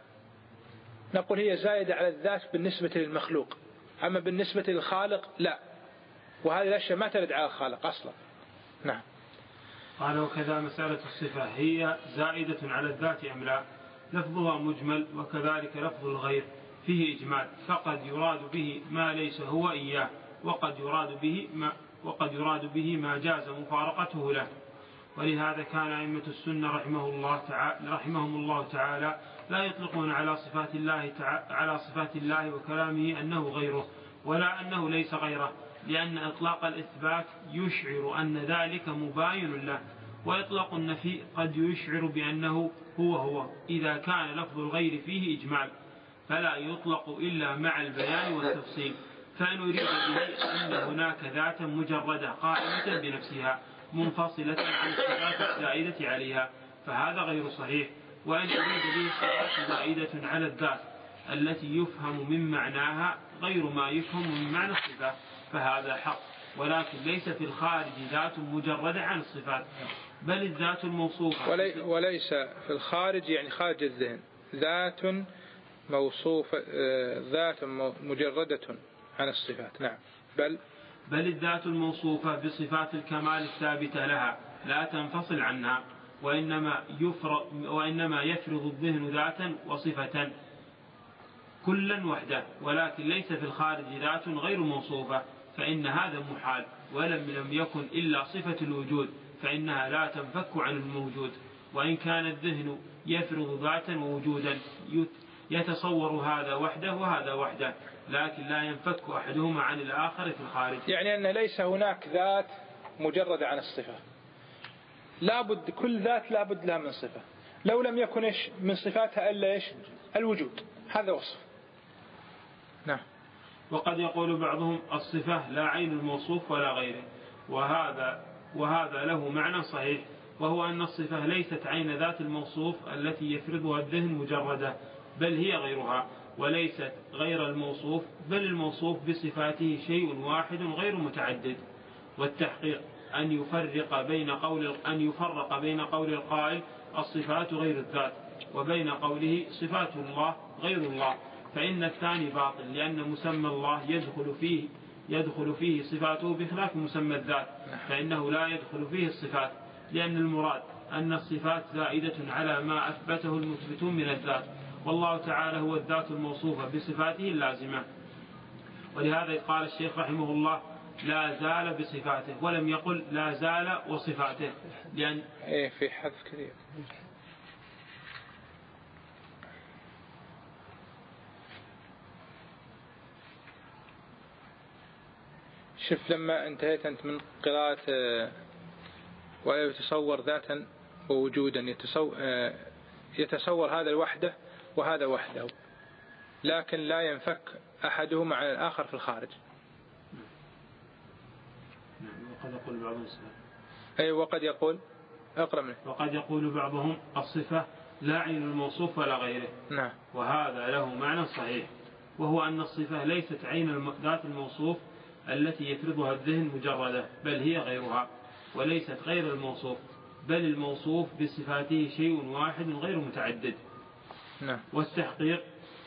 نقول هي زائدة على الذات بالنسبة للمخلوق، أما بالنسبة للخالق لا، وهذه الأشياء ما ترد على الخالق أصلا. نعم. قال وكذا مسألة الصفة هي زائدة على الذات أم لا؟ لفظها مجمل، وكذلك لفظ الغير فيه إجمال، فقد يراد به ما ليس هو إياه، وقد يراد به ما وقد يراد به ما جاز مفارقته له. ولهذا كان أئمة السنة رحمه الله تعالى رحمهم الله تعالى لا يطلقون على صفات الله تعالى على صفات الله وكلامه أنه غيره ولا أنه ليس غيره، لأن إطلاق الإثبات يشعر أن ذلك مباين له، وإطلاق النفي قد يشعر بأنه هو هو إذا كان لفظ الغير فيه إجمال، فلا يطلق إلا مع البيان والتفصيل. فإن أريد به أن هناك ذاتا مجردة قائمة بنفسها منفصلة عن الصفات الزائدة عليها فهذا غير صحيح. وإن أريد به الصفات زائدة على الذات التي يفهم من معناها غير ما يفهم من معنى الصفات فهذا حق، ولكن ليس في الخارج ذات مجردة عن الصفات، بل الذات الموصوفة. ولي وليس في الخارج يعني خارج الذهن ذات موصوفة، ذات مجردة عن الصفات. نعم. بل بل الذات الموصوفة بصفات الكمال الثابتة لها لا تنفصل عنها، وإنما يفرض وإنما يفرض الذهن ذاتا وصفة كلا وحده، ولكن ليس في الخارج ذات غير موصوفة، فإن هذا محال، ولم لم يكن إلا صفة الوجود فإنها لا تنفك عن الموجود. وإن كان الذهن يفرض ذاتا ووجودا يتصور هذا وحده وهذا وحده، لكن لا ينفك أحدهما عن الآخر في الخارج. يعني أن ليس هناك ذات مجرد عن الصفة، لابد كل ذات لابد لها من صفة، لو لم يكن إيش من صفاتها إلا إيش الوجود، هذا وصف. نعم. وقد يقول بعضهم الصفة لا عين الموصوف ولا غيره، وهذا وهذا له معنى صحيح، وهو أن الصفة ليست عين ذات الموصوف التي يفرضها الذهن مجردة، بل هي غيرها، وليست غير الموصوف، بل الموصوف بصفاته شيء واحد غير متعدد. والتحقيق أن يفرق بين قول أن يفرق بين قول القائل الصفات غير الذات وبين قوله صفات الله غير الله، فإن الثاني باطل، لأن مسمى الله يدخل فيه يدخل فيه صفاته بخلاف مسمى الذات، فإنه لا يدخل فيه الصفات، لأن المراد أن الصفات زائدة على ما أثبته المثبتون من الذات، والله تعالى هو الذات الموصوفة بصفاته اللازمة. ولهذا قال الشيخ رحمه الله لا زال بصفاته، ولم يقل لا زال وصفاته، لأن إيه في حذف كثير. شوف لما انتهيت أنت من قراءة ولا يتصور ذاتا ووجودا، يتصور, يتصور هذا الوحدة وهذا وحده، لكن لا ينفك أحدهما عن الآخر في الخارج. وقد يقول بعضهم أي وقد يقول أقرأ منه وقد يقول بعضهم الصفة لا عين الموصوف ولا غيره. نعم. وهذا له معنى صحيح، وهو أن الصفة ليست عين ذات الموصوف التي يفرضها الذهن مجردة، بل هي غيرها، وليست غير الموصوف، بل الموصوف بصفاته شيء واحد غير متعدد. نعم. والتحقيق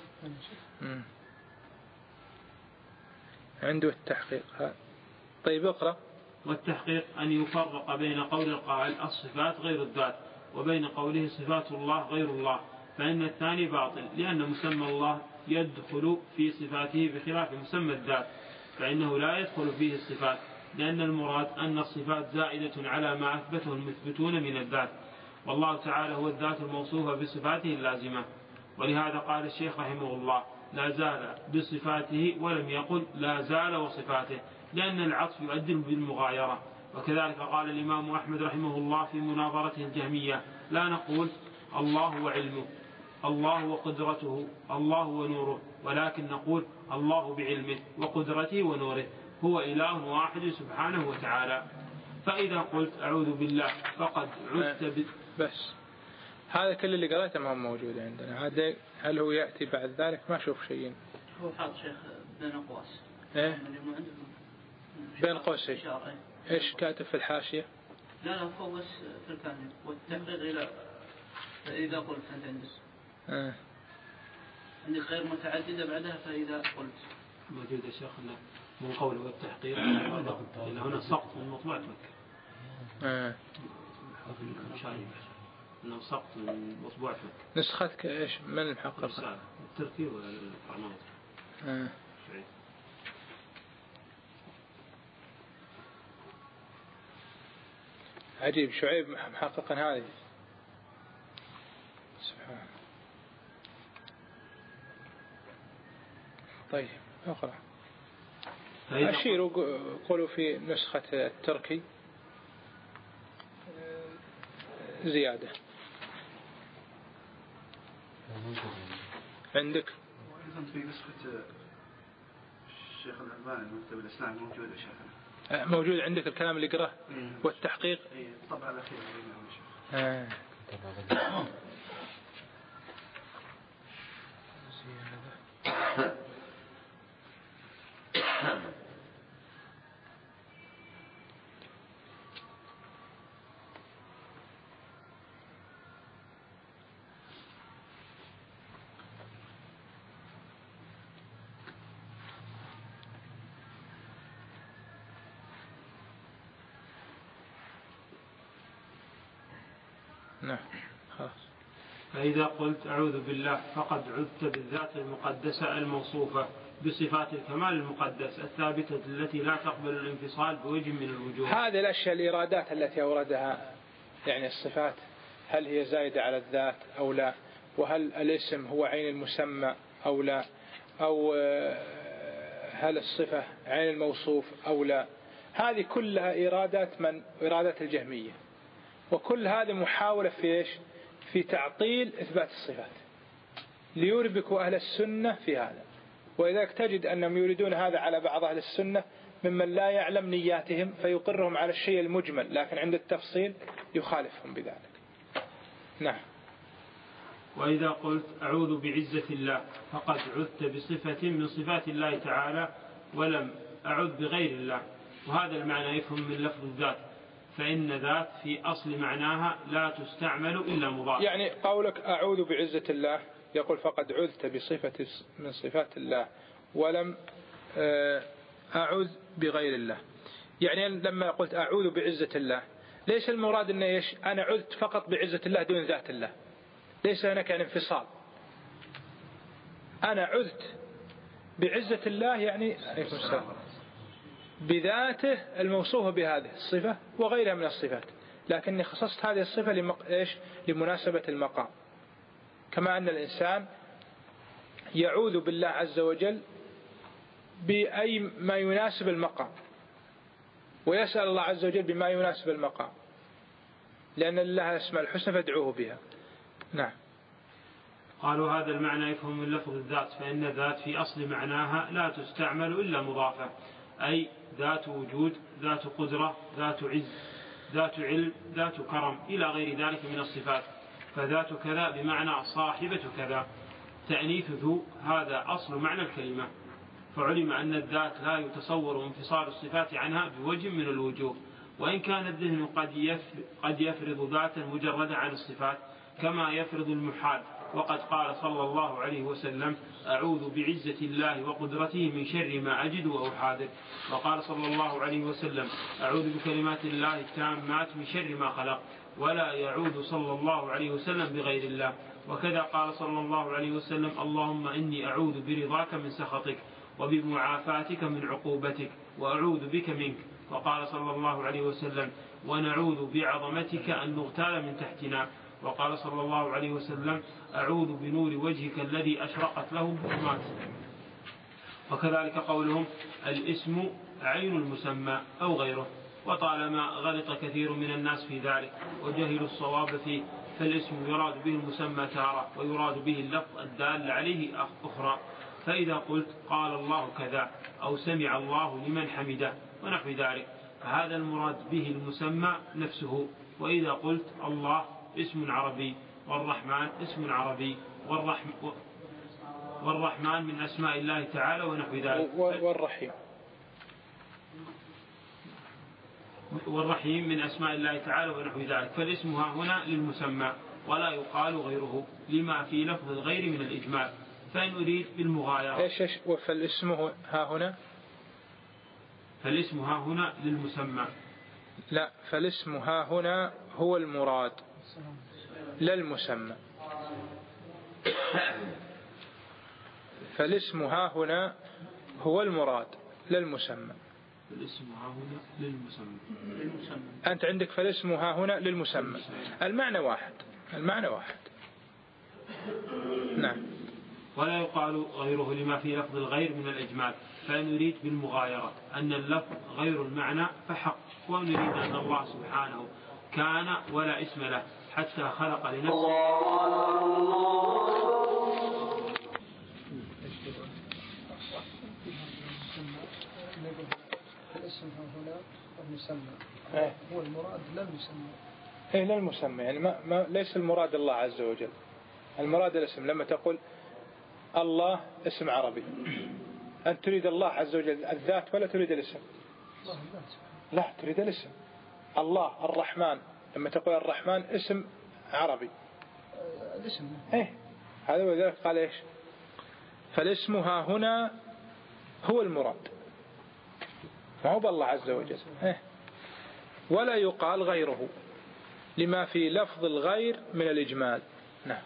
عنده التحقيق. طيب اقرأ. والتحقيق أن يفرق بين قول القائل الصفات غير الذات وبين قوله صفات الله غير الله، فإن الثاني باطل، لأن مسمى الله يدخل في صفاته بخلاف مسمى الذات، فإنه لا يدخل فيه الصفات، لأن المراد أن الصفات زائدة على ما أثبته المثبتون من الذات، والله تعالى هو الذات الموصوفة بصفاته اللازمة. ولهذا قال الشيخ رحمه الله لا زال بصفاته ولم يقل لا زال وصفاته، لأن العطف يؤدي بالمغايرة. وكذلك قال الإمام أحمد رحمه الله في مناظرته الجهمية لا نقول الله وعلمه، الله وقدرته، الله ونوره، ولكن نقول الله بعلمه وقدرته ونوره، هو إله واحد سبحانه وتعالى. فإذا قلت أعوذ بالله فقد عدت ب... بس هذا كل اللي قرأته ما هو موجود عندنا. هذا هل هو يأتي بعد ذلك؟ ما أشوف شيء. هو حاط شيخ بين أقواس. إيه؟ بين قوسين. إيش كاتب في الحاشية؟ لا لا فوق بس في الكامل والتحقيق إلى إذا قلت أنت عندك. آه. عندك غير متعددة بعدها فإذا قلت. موجود يا شيخ من قوله والتحقيق إلا هنا سقط من مطبوع فك. آه. إنه سقط من مطبوع فك. نسختك إيش من المحقق؟ التركي ولا القناة؟ آه. عجيب شعيب محققا هذه سبحان. طيب أقرأ. أشير قولوا في نسخة التركي زيادة عندك. أيضا في نسخة الشيخ الألباني المكتب الإسلامي موجود يا شيخنا. موجود عندك الكلام اللي قرأه والتحقيق. طبعا الأخير آه. نعم خلاص. فإذا قلت أعوذ بالله فقد عدت بالذات المقدسة الموصوفة بصفات الكمال المقدس الثابتة التي لا تقبل الانفصال بوجه من الوجوه. هذه الأشياء الإرادات التي أوردها يعني الصفات هل هي زايدة على الذات أو لا، وهل الاسم هو عين المسمى أو لا، أو هل الصفة عين الموصوف أو لا، هذه كلها إرادات من إرادات الجهمية، وكل هذه محاولة في إيش؟ في تعطيل إثبات الصفات ليربكوا أهل السنة في هذا. وإذا تجد أنهم يريدون هذا على بعض أهل السنة ممن لا يعلم نياتهم فيقرهم على الشيء المجمل، لكن عند التفصيل يخالفهم بذلك. نعم. وإذا قلت أعوذ بعزة الله فقد عدت بصفة من صفات الله تعالى ولم أعد بغير الله، وهذا المعنى يفهم من لفظ الذات، فإن ذات في أصل معناها لا تستعمل إلا مضاف. يعني قولك أعوذ بعزة الله يقول فقد عذت بصفة من صفات الله ولم أعوذ بغير الله. يعني لما قلت أعوذ بعزة الله ليس المراد أن إيش أنا عذت فقط بعزة الله دون ذات الله، ليس هناك يعني انفصال. أنا عذت بعزة الله يعني بذاته الموصوفة بهذه الصفة وغيرها من الصفات، لكني خصصت هذه الصفة لمق... إيش؟ لمناسبة المقام، كما أن الإنسان يعوذ بالله عز وجل بأي ما يناسب المقام، ويسأل الله عز وجل بما يناسب المقام، لأن الله اسماء الحسنى فادعوه بها. نعم. قالوا هذا المعنى يفهم من لفظ الذات، فإن الذات في أصل معناها لا تستعمل إلا مضافة، أي ذات وجود، ذات قدرة، ذات عز، ذات علم، ذات كرم، إلى غير ذلك من الصفات. فذات كذا بمعنى صاحبة كذا، تأنيث ذو هذا أصل معنى الكلمة، فعلم أن الذات لا يتصور انفصال الصفات عنها بوجه من الوجوه، وإن كان الذهن قد يفرض ذاتا مجردة عن الصفات كما يفرض المحال. وقد قال صلى الله عليه وسلم: أعوذ بعزة الله وقدرته من شر ما أجد وأحاذر. وقال صلى الله عليه وسلم: أعوذ بكلمات الله التامات من شر ما خلق. ولا يعوذ صلى الله عليه وسلم بغير الله. وكذا قال صلى الله عليه وسلم: اللهم إني أعوذ برضاك من سخطك وبمعافاتك من عقوبتك وأعوذ بك منك. وقال صلى الله عليه وسلم: ونعوذ بعظمتك أن نغتال من تحتنا. وقال صلى الله عليه وسلم: أعوذ بنور وجهك الذي أشرقت له الظلمات. وكذلك قولهم: الاسم عين المسمى أو غيره. وطالما غلط كثير من الناس في ذلك وجهلوا الصواب فيه، فالاسم يراد به المسمى تارة ويراد به اللفظ الدال عليه أخرى. فإذا قلت قال الله كذا أو سمع الله لمن حمده ونحو ذلك فهذا المراد به المسمى نفسه. وإذا قلت الله اسم عربي والرحمن اسم عربي والرحم والرحمن من أسماء الله تعالى ونحو ذلك والرحيم والرحيم من أسماء الله تعالى ونحو ذلك فالاسم ها هنا للمسمى ولا يقال غيره لما في لفظ الغير من الإجمال. فإن أريد بالمغايرة إيش إيش فالاسم ها هنا فالاسم ها هنا للمسمى. لا، فالاسم ها هنا هو المراد لا المسمى. فالاسم ها هنا هو المراد لا المسمى. فالاسم ها هنا للمسمى. أنت عندك فالاسم ها هنا للمسمى. المعنى واحد المعنى واحد نعم. ولا يقال غيره لما في لفظ الغير من الإجمال. فإن نريد بالمغايرة أن اللفظ غير المعنى فحق. وأن نريد أن الله سبحانه كان ولا اسم له حتى خلق لنفسه. الاسم هنا المسمى هو المراد لا المسمى. إيه لا المسمى، يعني ما ما ليس المراد الله عز وجل، المراد الاسم. لما تقول الله اسم عربي أنت تريد الله عز وجل الذات ولا تريد الاسم؟ لا، تريد الاسم. الله الرحمن لما تقول الرحمن اسم عربي الاسم إيه هذا. وذلك قال إيش؟ فالاسم ها هنا هو المراد ما هو بالله عز وجل إيه؟ ولا يقال غيره لما في لفظ الغير من الإجمال. نعم.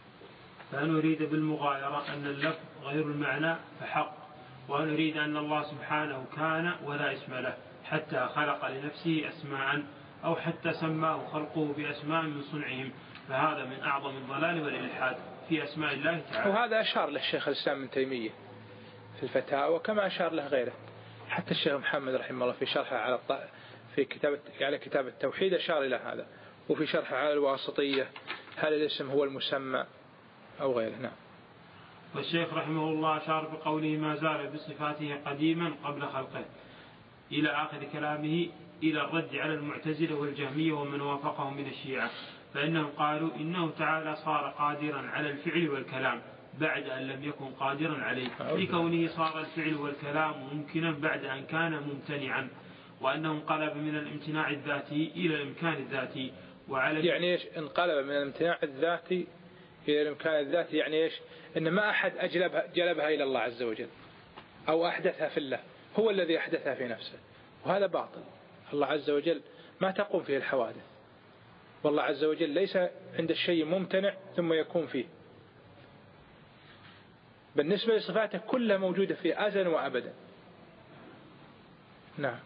فنريد بالمغايرة أن اللفظ غير المعنى فحق. ونريد أن الله سبحانه كان ولا اسم له حتى خلق لنفسه أسماء أو حتى سماه خلقه بأسماء من صنعهم. فهذا من أعظم الضلال والإلحاد في أسماء الله تعالى. وهذا أشار له الشيخ الإسلام ابن تيمية في الفتاوى كما أشار له غيره. حتى الشيخ محمد رحمه الله في شرحه على الط... في كتاب على كتاب التوحيد أشار إلى هذا. وفي شرحه على الواسطية هل الاسم هو المسمى أو غيره. نعم. والشيخ رحمه الله أشار بقوله ما زال بصفاته قديما قبل خلقه إلى آخر كلامه إلى الرد على المعتزلة والجهمية ومن وافقهم من الشيعة. فإنهم قالوا إنه تعالى صار قادرا على الفعل والكلام بعد أن لم يكن قادرا عليه لكونه صار الفعل والكلام ممكنا بعد أن كان ممتنعا. وأنه انقلب من الامتناع الذاتي إلى الإمكان الذاتي. وعلى يعني إيش انقلب من الامتناع الذاتي إلى الإمكان الذاتي؟ يعني إيش؟ إن ما أحد أجلبها جلبها إلى الله عز وجل أو أحدثها في الله، هو الذي أحدثها في نفسه، وهذا باطل. الله عز وجل ما تقوم فيه الحوادث، والله عز وجل ليس عند الشيء ممتنع ثم يكون فيه. بالنسبة لصفاته كلها موجودة في أزل وأبدا. نعم.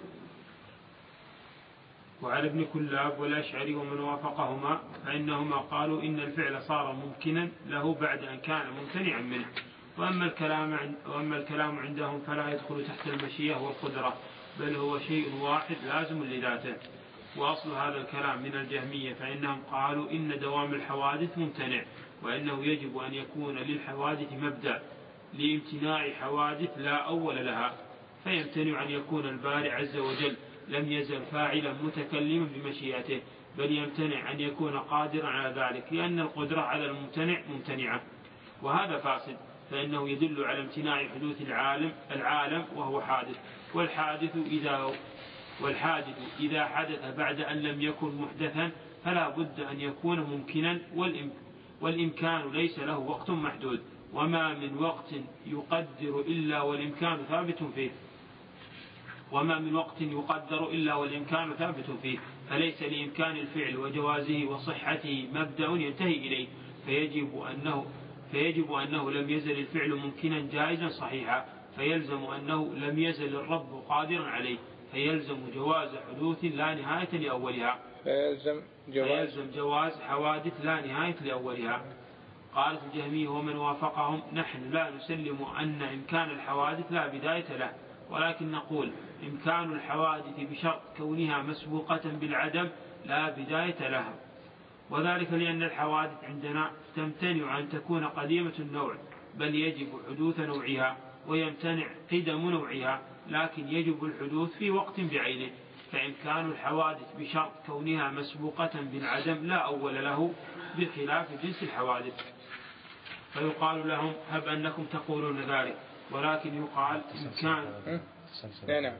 وعلى ابن كلاب والأشعري ومن وافقهما فإنهما قالوا إن الفعل صار ممكنا له بعد أن كان ممتنعا منه. وأما الكلام عند وأما الكلام عندهم فلا يدخل تحت المشيئة والقدرة بل هو شيء واحد لازم لذاته. وأصل هذا الكلام من الجهمية فإنهم قالوا إن دوام الحوادث ممتنع وإنه يجب أن يكون للحوادث مبدأ لامتناع حوادث لا أول لها. فيمتنع أن يكون الباري عز وجل لم يزل فاعلا متكلما بمشيئته بل يمتنع أن يكون قادرا على ذلك لأن القدرة على الممتنع ممتنعة. وهذا فاسد، فإنه يدل على امتناع حدوث العالم العالم وهو حادث، والحادث إذا والحادث إذا حدث بعد أن لم يكن محدثا فلا بد أن يكون ممكنا، والإمكان ليس له وقت محدود، وما من وقت يقدر إلا والإمكان ثابت فيه وما من وقت يقدر إلا والإمكان ثابت فيه فليس لإمكان الفعل وجوازه وصحته مبدأ ينتهي إليه، فيجب أنه فيجب أنه لم يزل الفعل ممكنا جائزا صحيحا، فيلزم أنه لم يزل الرب قادرا عليه، فيلزم جواز حدوث لا نهاية لأولها فيلزم جواز, فيلزم جواز حوادث لا نهاية لأولها. قالت الجهمية ومن وافقهم: نحن لا نسلم أن إمكان الحوادث لا بداية له، ولكن نقول إمكان الحوادث بشرط كونها مسبوقة بالعدم لا بداية لها، وذلك لأن الحوادث عندنا تمتنع أن تكون قديمة النوع، بل يجب حدوث نوعها، ويمتنع قدم نوعها، لكن يجب الحدوث في وقت بعينه، فإمكان الحوادث بشرط كونها مسبوقة بالعدم لا أول له، بخلاف جنس الحوادث. فيقال لهم: هب أنكم تقولون ذلك، ولكن يقال إمكان نعم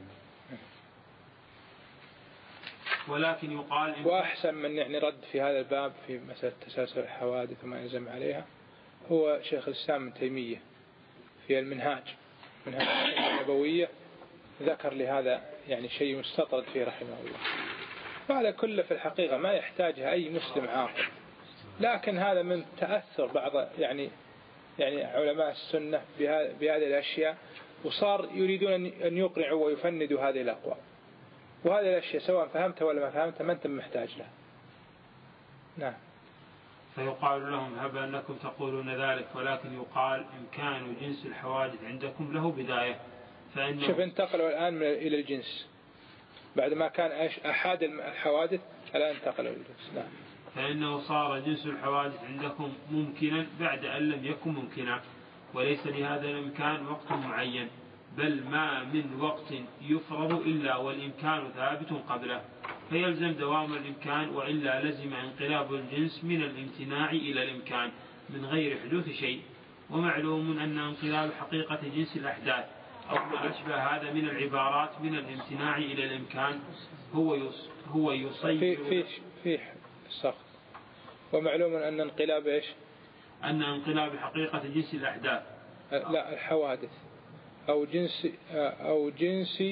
ولكن يقال وأحسن من يعني رد في هذا الباب في مسألة تسلسل الحوادث وما يلزم عليها هو شيخ الإسلام ابن تيمية في المنهاج منهاج النبوية، ذكر لهذا يعني شيء مستطرد فيه رحمه الله، وهذا كله في الحقيقة ما يحتاجها أي مسلم عاقل، لكن هذا من تأثر بعض يعني يعني علماء السنة بهذه الأشياء، وصار يريدون أن يقنعوا ويفندوا هذه الأقوال، وهذه الأشياء سواء فهمتها ولا ما فهمتها ما أنت محتاج لها. نعم. فيقال لهم: هب أنكم تقولون ذلك، ولكن يقال إمكان جنس الحوادث عندكم له بداية، فإنه شوف انتقلوا الآن إلى الجنس بعد ما كان أحد الحوادث الآن انتقلوا إلى الجنس. نعم. فإنه صار جنس الحوادث عندكم ممكنا بعد أن لم يكن ممكنا، وليس لهذا الإمكان وقت معين، بل ما من وقت يفرض إلا والإمكان ثابت قبله، فيلزم دوام الإمكان، وإلا لزم انقلاب الجنس من الامتناع إلى الإمكان من غير حدوث شيء. ومعلوم أن انقلاب حقيقة جنس الأحداث أو ما أشبه هذا من العبارات من الامتناع إلى الإمكان هو يص هو يصير في في السقط. ومعلوم أن انقلاب إيش؟ أن انقلاب حقيقة جنس الأحداث لا الحوادث أو جنس أو جنس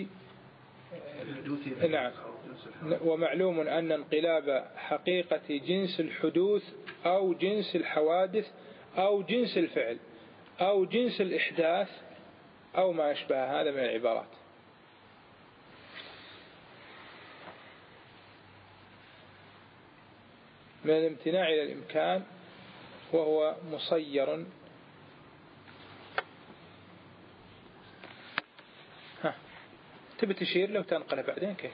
نعم. ومعلوم أن انقلاب حقيقة جنس الحدوث أو جنس الحوادث أو جنس الفعل أو جنس الإحداث أو ما أشبه هذا من العبارات. من الامتناع إلى الإمكان وهو مصير. ها تبي تشير لو تنقله بعدين كيف؟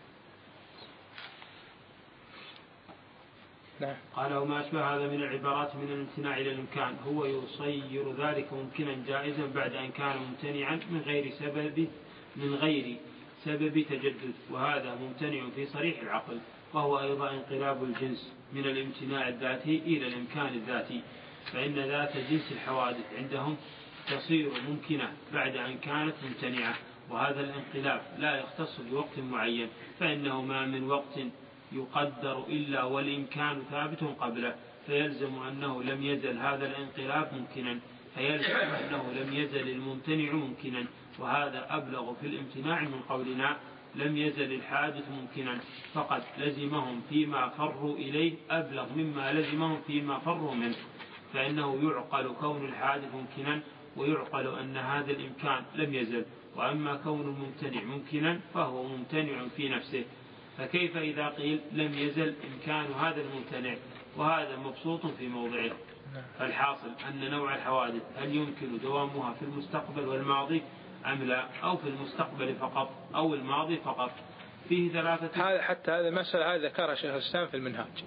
نعم. قال: وما أشبه هذا من العبارات من الامتناع إلى الإمكان هو يصير ذلك ممكنا جائزا بعد أن كان ممتنعا من غير سبب من غير سبب تجدد، وهذا ممتنع في صريح العقل، وهو أيضا انقلاب الجنس من الامتناع الذاتي إلى الإمكان الذاتي، فإن ذات جنس الحوادث عندهم تصير ممكنة بعد أن كانت ممتنعة، وهذا الانقلاب لا يختص بوقت معين، فإنه ما من وقت يقدر إلا والإمكان ثابت قبله، فيلزم أنه لم يزل هذا الانقلاب ممكنا، فيلزم أنه لم يزل الممتنع ممكنا، وهذا أبلغ في الامتناع من قولنا لم يزل الحادث ممكنا، فقد لزمهم فيما فروا إليه أبلغ مما لزمهم فيما فروا منه، فإنه يعقل كون الحادث ممكنا، ويعقل أن هذا الإمكان لم يزل، وأما كون الممتنع ممكنا فهو ممتنع في نفسه، فكيف إذا قيل لم يزل إمكان هذا الممتنع، وهذا مبسوط في موضعه. فالحاصل أن نوع الحوادث هل يمكن دوامها في المستقبل والماضي أم لا، أو في المستقبل فقط أو الماضي فقط، فيه ثلاثة. هذا حتى هذه المسألة هذا ذكرها شيخ الإسلام في المنهاج،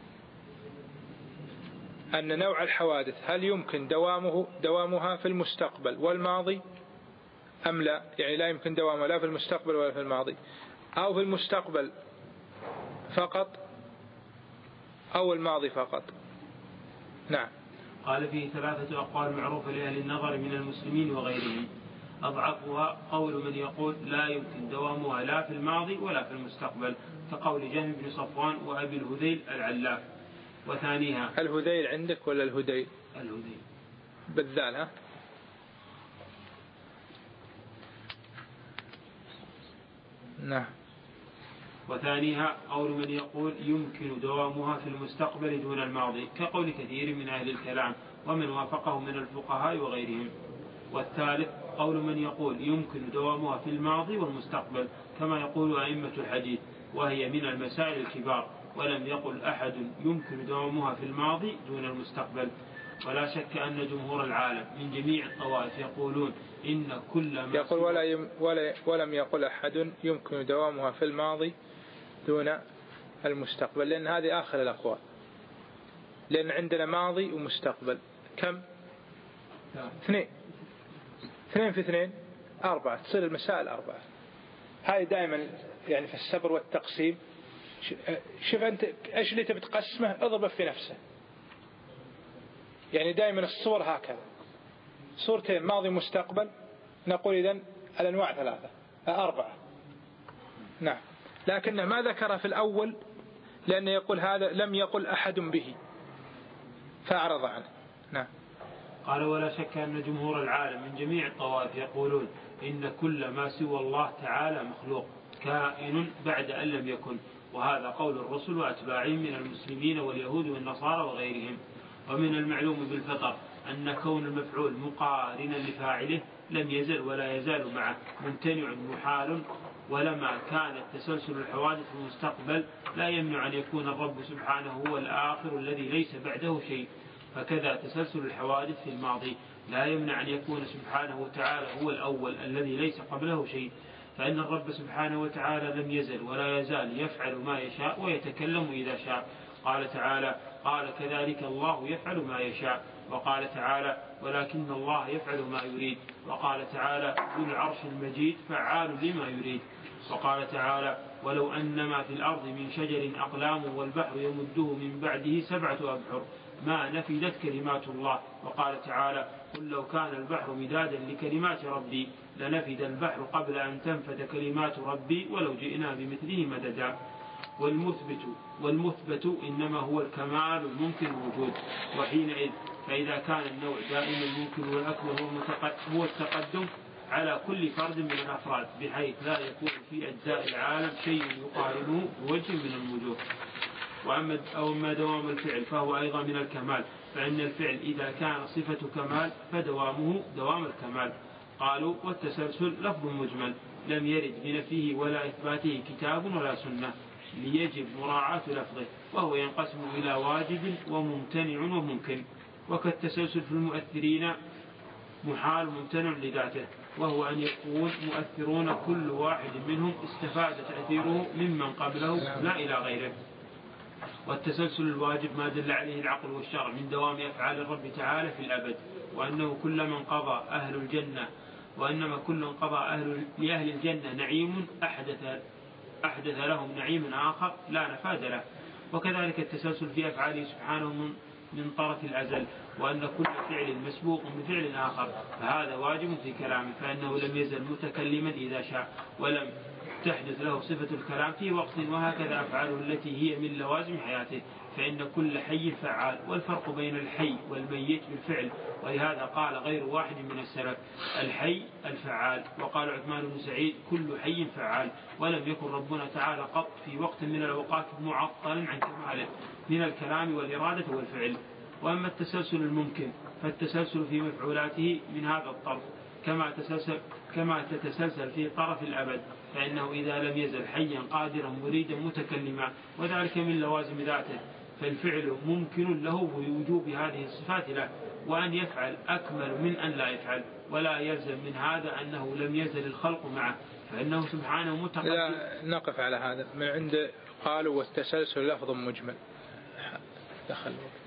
أن نوع الحوادث هل يمكن دوامه دوامها في المستقبل والماضي أم لا، يعني لا يمكن دوامها لا في المستقبل ولا في الماضي، أو في المستقبل فقط أو الماضي فقط. نعم. قال فيه ثلاثة أقوال معروفة لأهل النظر من المسلمين وغيرهم. أضعفها قول من يقول لا يمكن دوامها لا في الماضي ولا في المستقبل، كقول جهم بن صفوان وأبي الهذيل العلاف. وثانيها الهذيل عندك ولا الهذيل؟ الهذيل بالذال. ها نعم. وثانيها قول من يقول يمكن دوامها في المستقبل دون الماضي، كقول كثير من أهل الكلام ومن وافقه من الفقهاء وغيرهم. والثالث قول من يقول يمكن دوامها في الماضي والمستقبل، كما يقول أئمة الحديث، وهي من المسائل الكبار، ولم يقل أحد يمكن دوامها في الماضي دون المستقبل. ولا شك أن جمهور العالم من جميع الطوائف يقولون إن كل ما يقول ولا يم ولا ولم يقل أحد يمكن دوامها في الماضي دون المستقبل، لأن هذه آخر الأقوال، لأن عندنا ماضي ومستقبل كم؟ اثنين. اثنين في اثنين أربعة، تصير المسائل أربعة. هاي دائما يعني في السبر والتقسيم. شوف أنت إيش اللي تبي تقسمه اضربه في نفسه. يعني دائما الصور هكذا، صورتين ماضي مستقبل، نقول إذن الأنواع ثلاثة أربعة. نعم. لكنه ما ذكر في الأول لأنه يقول هذا لم يقل أحد به فأعرض عنه. نعم. قال ولا شك أن جمهور العالم من جميع الطوائف يقولون إن كل ما سوى الله تعالى مخلوق كائن بعد أن لم يكن، وهذا قول الرسل وأتباعهم من المسلمين واليهود والنصارى وغيرهم. ومن المعلوم بالفطر أن كون المفعول مقارنا لفاعله لم يزل ولا يزال معه ممتنع محال، ولما كان تسلسل الحوادث في المستقبل لا يمنع أن يكون الرب سبحانه هو الآخر الذي ليس بعده شيء، فكذا تسلسل الحوادث في الماضي لا يمنع أن يكون سبحانه وتعالى هو الأول الذي ليس قبله شيء، فإن الرب سبحانه وتعالى لم يزل ولا يزال يفعل ما يشاء ويتكلم إذا شاء. قال تعالى قال كذلك الله يفعل ما يشاء. وقال تعالى ولكن الله يفعل ما يريد. وقال تعالى ذو العرش المجيد فعال لما يريد. وقال تعالى ولو أن ما في الأرض من شجر أقلام والبحر يمده من بعده سبعة أبحر ما نفدت كلمات الله. وقال تعالى قل لو كان البحر مدادا لكلمات ربي لنفد البحر قبل أن تنفد كلمات ربي ولو جئنا بمثله مددا. والمثبت والمثبت إنما هو الكمال الممكن الوجود، وحينئذ فإذا كان النوع دائما الممكن والأكبر هو التقدم على كل فرد من الأفراد، بحيث لا يكون في أجزاء العالم شيء يقارنه بوجه من الوجوه. وأما أما دوام الفعل فهو أيضا من الكمال، فإن الفعل إذا كان صفة كمال فدوامه دوام الكمال. قالوا والتسلسل لفظ مجمل لم يرد بنفيه ولا إثباته كتاب ولا سنة، ليجب مراعاة لفظه، وهو ينقسم إلى واجب وممتنع وممكن. وكالتسلسل في المؤثرين محال ممتنع لذاته، وهو أن يكون مؤثرون كل واحد منهم استفاد تأثيره ممن قبله لا إلى غيره. والتسلسل الواجب ما دل عليه العقل والشرع من دوام أفعال الرب تعالى في الأبد، وأنه كل من قضى أهل الجنة وإنما كل قضى أهل لأهل الجنة نعيم أحدث أحدث لهم نعيم آخر لا نفاد له. وكذلك التسلسل في أفعاله سبحانه من, من طرف الأزل، وأن كل فعل مسبوق بفعل آخر، فهذا واجب في كلامه، فإنه لم يزل متكلما إذا شاء ولم تحدث له صفة الكلام في وقت. وهكذا أفعاله التي هي من لوازم حياته، فإن كل حي فعال، والفرق بين الحي والميت بالفعل. ولهذا قال غير واحد من السلف الحي الفعال، وقال عثمان بن سعيد كل حي فعال. ولم يكن ربنا تعالى قط في وقت من الأوقات معطلا عن كماله من الكلام والإرادة والفعل. وأما التسلسل الممكن فالتسلسل في مفعولاته من هذا الطرف كما تسلسل كما تتسلسل في طرف الأبد، فإنه إذا لم يزل حيا قادرا مريدا متكلما، وذلك من لوازم ذاته، فالفعل ممكن له بوجوب هذه الصفات له، وأن يفعل أكمل من أن لا يفعل. ولا يلزم من هذا أنه لم يزل الخلق معه، فإنه سبحانه متقدم. لا نقف على هذا من عند قالوا والتسلسل لفظ مجمل. دخل